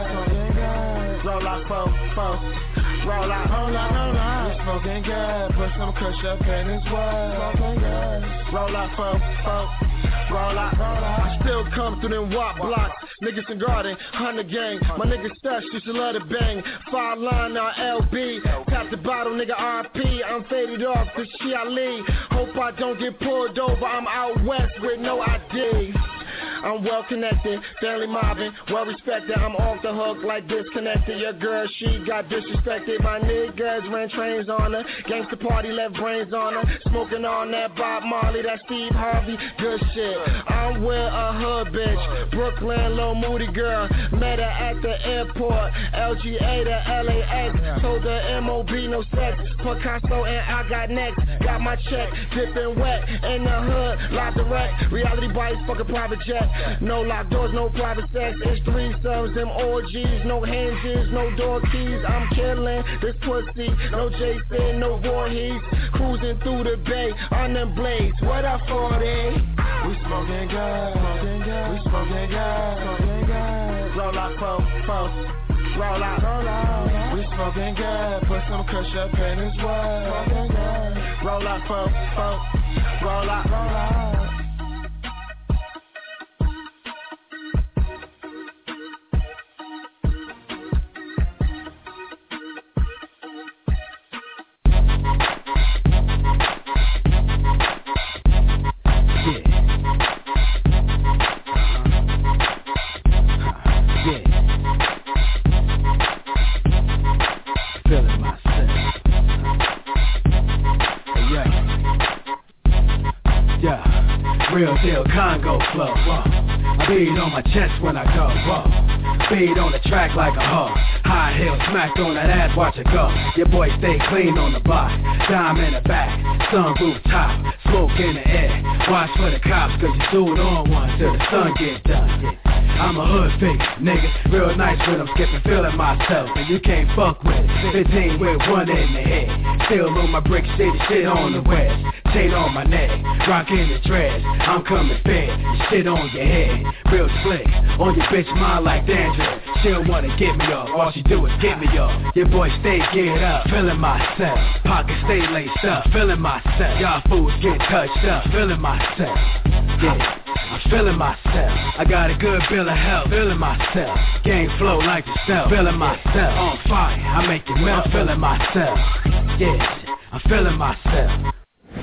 good. Roll out, fo, fo, roll out, roll out, roll out. We smoking good, put some Kush up in his world. Roll out, fo, fo, roll out, roll out. I still come through them wop blocks, niggas in garden, hunter gang. My niggas stash used to love to bang. Five line on L B, tap the bottle, nigga R P. I'm faded off, this shit I lead. Hope I don't get pulled over. I'm out west with no I D. I'm well connected, family mobbing, well respected. I'm off the hook like disconnected. Your girl, she got disrespected. My niggas ran trains on her. Gangsta party left brains on her. Smoking on that Bob Marley, that Steve Harvey, good shit. I'm with a hood bitch, Brooklyn, little moody girl. Met her at the airport, L G A to L A X. Told her M O B, no sex. Picasso and I got next. Got my check, dripping wet in the hood, locked the wreck. Reality bites, fucking private jet. No locked doors, no private sex. It's threesomes, them orgies. No hinges, no door keys. I'm killing this pussy. No Jason, no Voorhees. Cruising through the bay on them blades. What up, forty? We smoking good, we smoking good. Roll out, fo, fo. Roll out, roll out. We smoking good. Put some Kush up in his world. Roll out, fo, fo. Roll out, roll out. Real deal Congo flow, whoa. I beat on my chest when I go, whoa. Beat on the track like a hoe. High heel smacked on that ass, watch it go. Your boy stay clean on the block. Dime in the back, sunroof top. Smoke in the air, watch for the cops. Cause you suit on one till the sun get done. I'm a hood fake, nigga, real nice when I'm skipping, feeling myself, and you can't fuck with it. fifteen with one in the head, still on my brick city, shit on the west, chain on my neck, rockin' the dreads, I'm coming fed, shit on your head, real slick, on your bitch mind like dandruff, she don't wanna get me off, all she do is get me off, your boy stay geared up, feeling myself, pockets stay laced up, feeling myself, y'all fools get touched up, feeling myself, yeah. I'm feeling myself. I got a good bill of health. Feeling myself. Game flow like yourself. Feeling myself. On fire. I make it melt. I'm feeling myself. Yeah. I'm feeling myself.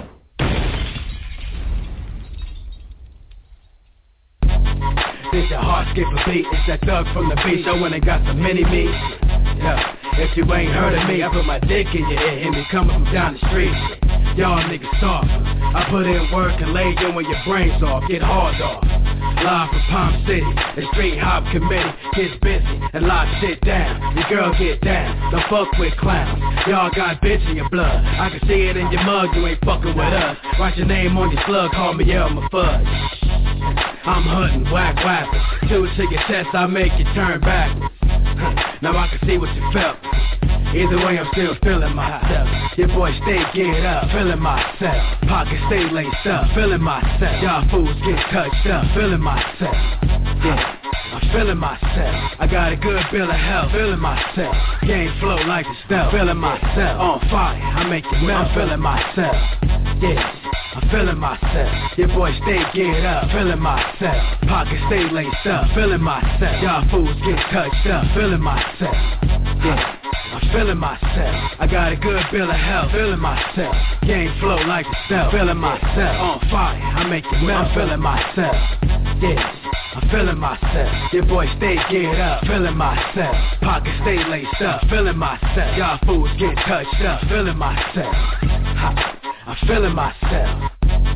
This your heart skip a beat. It's that thug from the beach. I went and got some mini me. Yeah. If you ain't heard of me, I put my dick in your ear. Hear me coming from down the street. y'all niggas soft. I put in work and lay you when your brains off, get hard off. Live from Palm City, the street hop committee gets busy and lock shit down. Your girl get down, don't fuck with clowns. Y'all got bitch in your blood, I can see it in your mug, you ain't fucking with us. Write your name on your slug, call me Elmer Fudge. I'm hunting, whack whackers. Shoot it to your chest, I make you turn backwards. Now I can see what you felt. Either way, I'm still feeling myself. Your boy stay get up, feeling myself. Pockets stay laced up, feeling myself. Y'all fools get touched up, feeling myself. Yeah, I'm feeling myself. I got a good bill of health, feeling myself. Game flow like a stealth, feeling myself. On fire, I make you melt, I'm feeling myself. Yeah, I'm feeling myself. Your boy stay get up, feeling myself. Pockets stay laced up, feeling myself. Y'all fools get touched up, feeling myself. Yeah, I'm feeling myself. I got a good bill of health, feeling myself. Game flow like a stealth, feeling myself. On fire, I make you melt, I'm feeling myself. Yeah, I'm feeling myself. Your boy stay get up, feeling myself. Pockets stay laced up, feeling myself. Y'all fools get touched up, feeling myself. Ha, I'm feeling myself.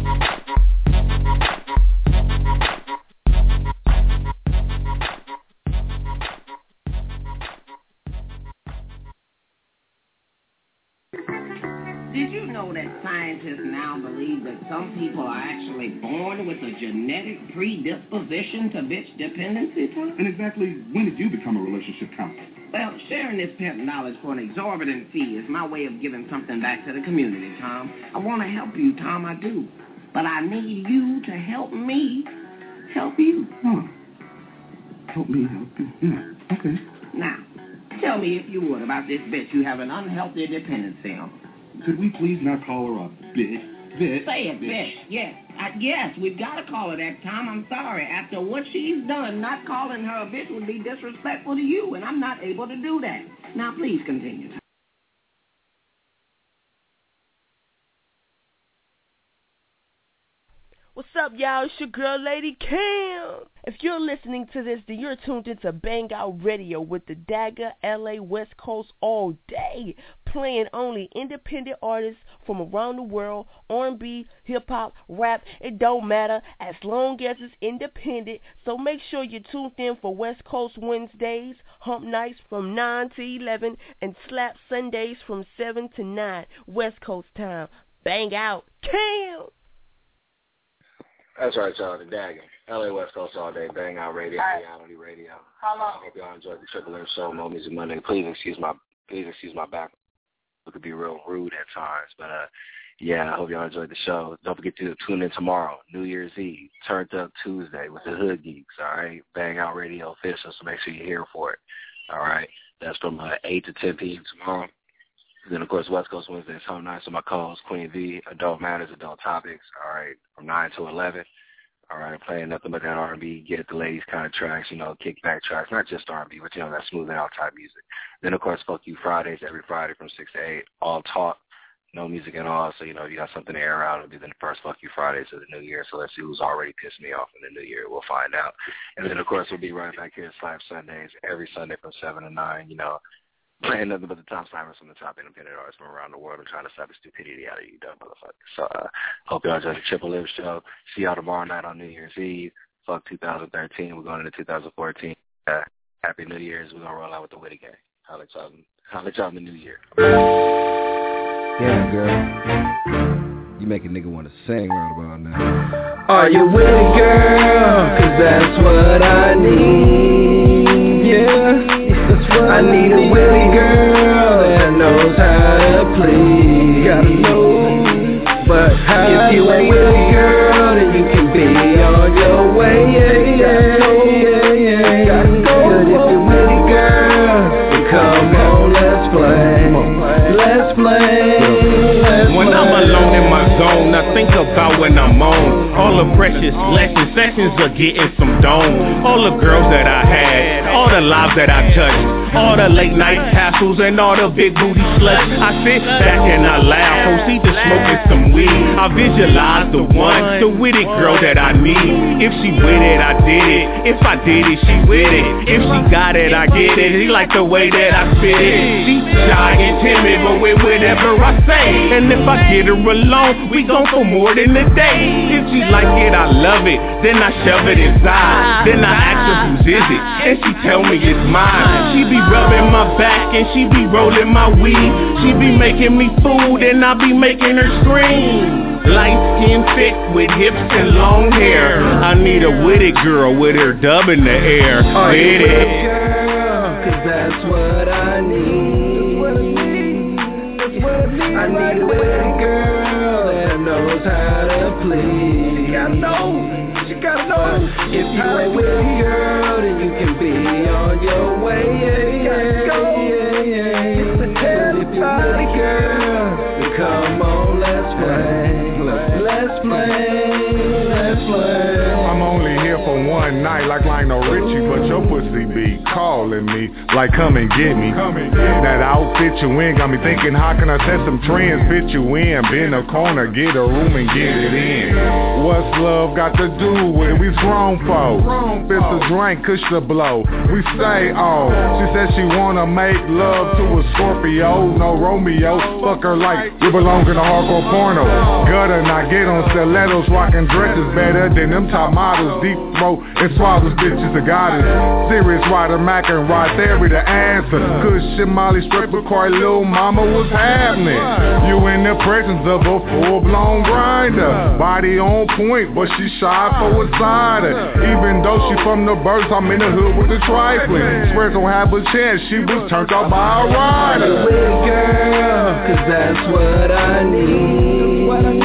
Did you know that scientists now believe that some people are actually born with a genetic predisposition to bitch dependency, Tom? And exactly when did you become a relationship counselor? Well, sharing this pep knowledge for an exorbitant fee is my way of giving something back to the community, Tom. I want to help you, Tom, I do. But I need you to help me help you. Huh. Help me help you. Yeah, okay. Now, tell me if you would about this bitch you have an unhealthy dependency on. Could we please not call her a bitch? Bitch. Say it, bitch. bitch. Yes. I, yes, we've got to call her that, Tom. I'm sorry. After what she's done, not calling her a bitch would be disrespectful to you, and I'm not able to do that. Now, please continue, Tom. What's up, y'all? It's your girl, Lady Kim. If you're listening to this, then you're tuned into Bang Out Radio with the Dagger L A West Coast all day, playing only independent artists from around the world, R and B, hip-hop, rap. It don't matter as long as it's independent. So make sure you're tuned in for West Coast Wednesdays, Hump Nights from nine to eleven, and Slap Sundays from seven to nine, West Coast time. Bang Out. Kim. That's right, y'all. The Dagger. L A West Coast all day. Bang Out Radio. Reality Radio. Hello. I hope y'all enjoyed the Triple M Show. Mo Music Monday. Please excuse my please excuse my back. It could be real rude at times, but uh, yeah, I hope y'all enjoyed the show. Don't forget to tune in tomorrow, New Year's Eve, Turned Up Tuesday with the Hood Geeks. All right, Bang Out Radio official. So make sure you're here for it. All right, that's from uh, eight to ten p.m. tomorrow. Then, of course, West Coast Wednesday is Home Nights. So my co-host, Queen V, Adult Matters, Adult Topics, all right, from nine to eleven. All right, playing nothing but that R and B, get the ladies kind of tracks, you know, kickback tracks, not just R and B, but, you know, that smoothing out type music. Then, of course, Fuck You Fridays, every Friday from six to eight, all talk, no music at all. So, you know, if you got something to air out, it'll be the first Fuck You Fridays of the new year. So let's see who's already pissed me off in the new year. We'll find out. And then, of course, we'll be right back here at Slap Sundays, every Sunday from seven to nine, you know, playing nothing but the top slappers from the top independent artists from around the world and trying to slap the stupidity out of you dumb motherfuckers. So uh, hope y'all enjoy the Triple Live Show. See y'all tomorrow night on New Year's Eve. Fuck two thousand thirteen. We're going into two thousand fourteen. Uh, Happy New Year's. We're going to roll out with the Witty Gang. Holla at y'all, holla at y'all in the new year. Damn, girl. You make a nigga want to sing right about now. Are you with it, girl? Cause that's what I need. Yeah. I need a willy girl that knows how to please. Gotta know, but if you ain't willy girl, then you can be on your way. Yeah, yeah, yeah, yeah. Gotta go. But if you're willy girl, then come on, let's play. Let's play. Let's when play. I'm alone in my zone, I think about when I'm on. All the precious lessons, sessions are getting some dome. All the girls that I had, all the lives that I touched, all the late night hassles and all the big booty sluts. I sit back and I laugh, proceed to smoking some weed. I visualize the one, the witty girl that I need. If she with it, I did it. If I did it, she with it. If she got it, I get it. She like the way that I spit it. She shy and timid, but when with it, whatever I say. And if I get her alone, we gon' for more than a day. If she like it, I love it, then I shove it inside. Then I ask her whose is it, and she tell me it's mine. She be rubbing my back and she be rolling my weed. She be making me food and I be making her scream. Light skin, thick with hips and long hair. I need a witty girl with her dub in the air. With it, girl, cause that's what I need. I need a witty girl that knows how to please. She gotta know, she gotta know. If you a witty girl, then you can be on your way. Yeah, yeah, yeah, yeah. If you're a witty girl, then come on, let's play. Let's play, let's play. I'm only here for one night like Lionel Richie, but your pussy be calling me like come and get me. Come and get me. That outfit you in got me thinking, how can I set some trends? Fit you in, bend a corner, get a room and get it in. What's love got to do with it? We grown folks. Fist a drink, cush the blow. We say, oh, she said she wanna make love to a Scorpio, no Romeo. Fuck her like you belong in a hardcore porno. Gutter, not get on stilettos, rocking dresses better than them top models. Deep throat and swallows, bitches, the goddess. Serious rider, Mac and right there be the answer. Kush and Molly strip with Corey, little mama, what's happening? You in the presence of a full-blown grinder. Body on point, but she shy for a cider. Even though she from the birds, I'm in the hood with the trifling. Swears don't have a chance, she was turned out by a rider. I need a witty girl, cause that's what I need. What I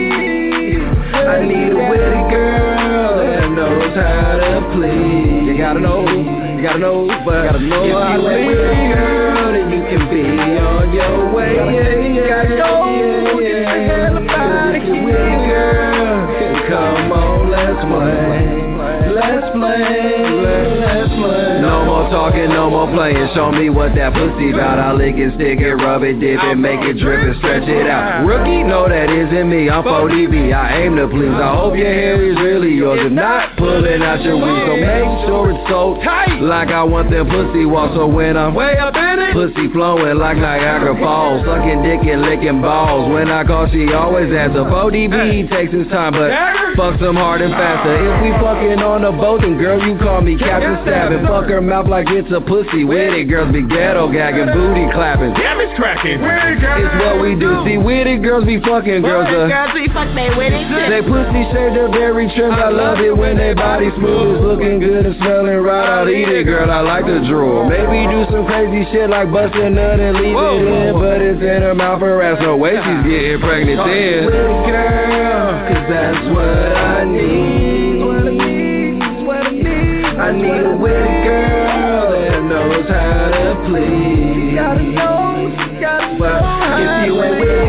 need. I need a witty girl that knows how to please. You gotta know, you gotta know, but you gotta know if you a witty girl, then you can be on your way. Yeah, you gotta know, yeah, yeah. If you're a witty girl, come on, let's play. Let's play, let's play. No more talking, no more playing. Show me what that pussy about. I lick it, stick it, rub it, dip it, make it drip and stretch it out. Rookie, no, that isn't me. I'm four D B. I aim to please. I hope your hair is really yours and not pulling out your weave. So make sure it's so tight, like I want them pussy walk. So when I'm way up in it, pussy flowing like Niagara Falls, sucking dick and licking balls. When I call, she always answer. four D B takes his time, but fuck some hard and faster. If we fucking on the boat, and girl, you call me Captain Stabbing. Fuck her mouth like it's a pussy with it. Girls be ghetto gagging, booty clapping. Damn, it's cracking. It's what we do. See, witty girls be fucking girls. Uh, girls be fuck they witty too. They pussy shade the very trim. I love it when they body smooth. It's looking good and smelling right. I'll eat it, girl. I like the drool. Maybe do some crazy shit like bust a nut and leave whoa, it in, whoa. But it's in her mouth her ass. No way she's getting pregnant then. Witty girl, cause that's what I need. I need a witty girl that knows how to please. You gotta know, you gotta know. If you ain't with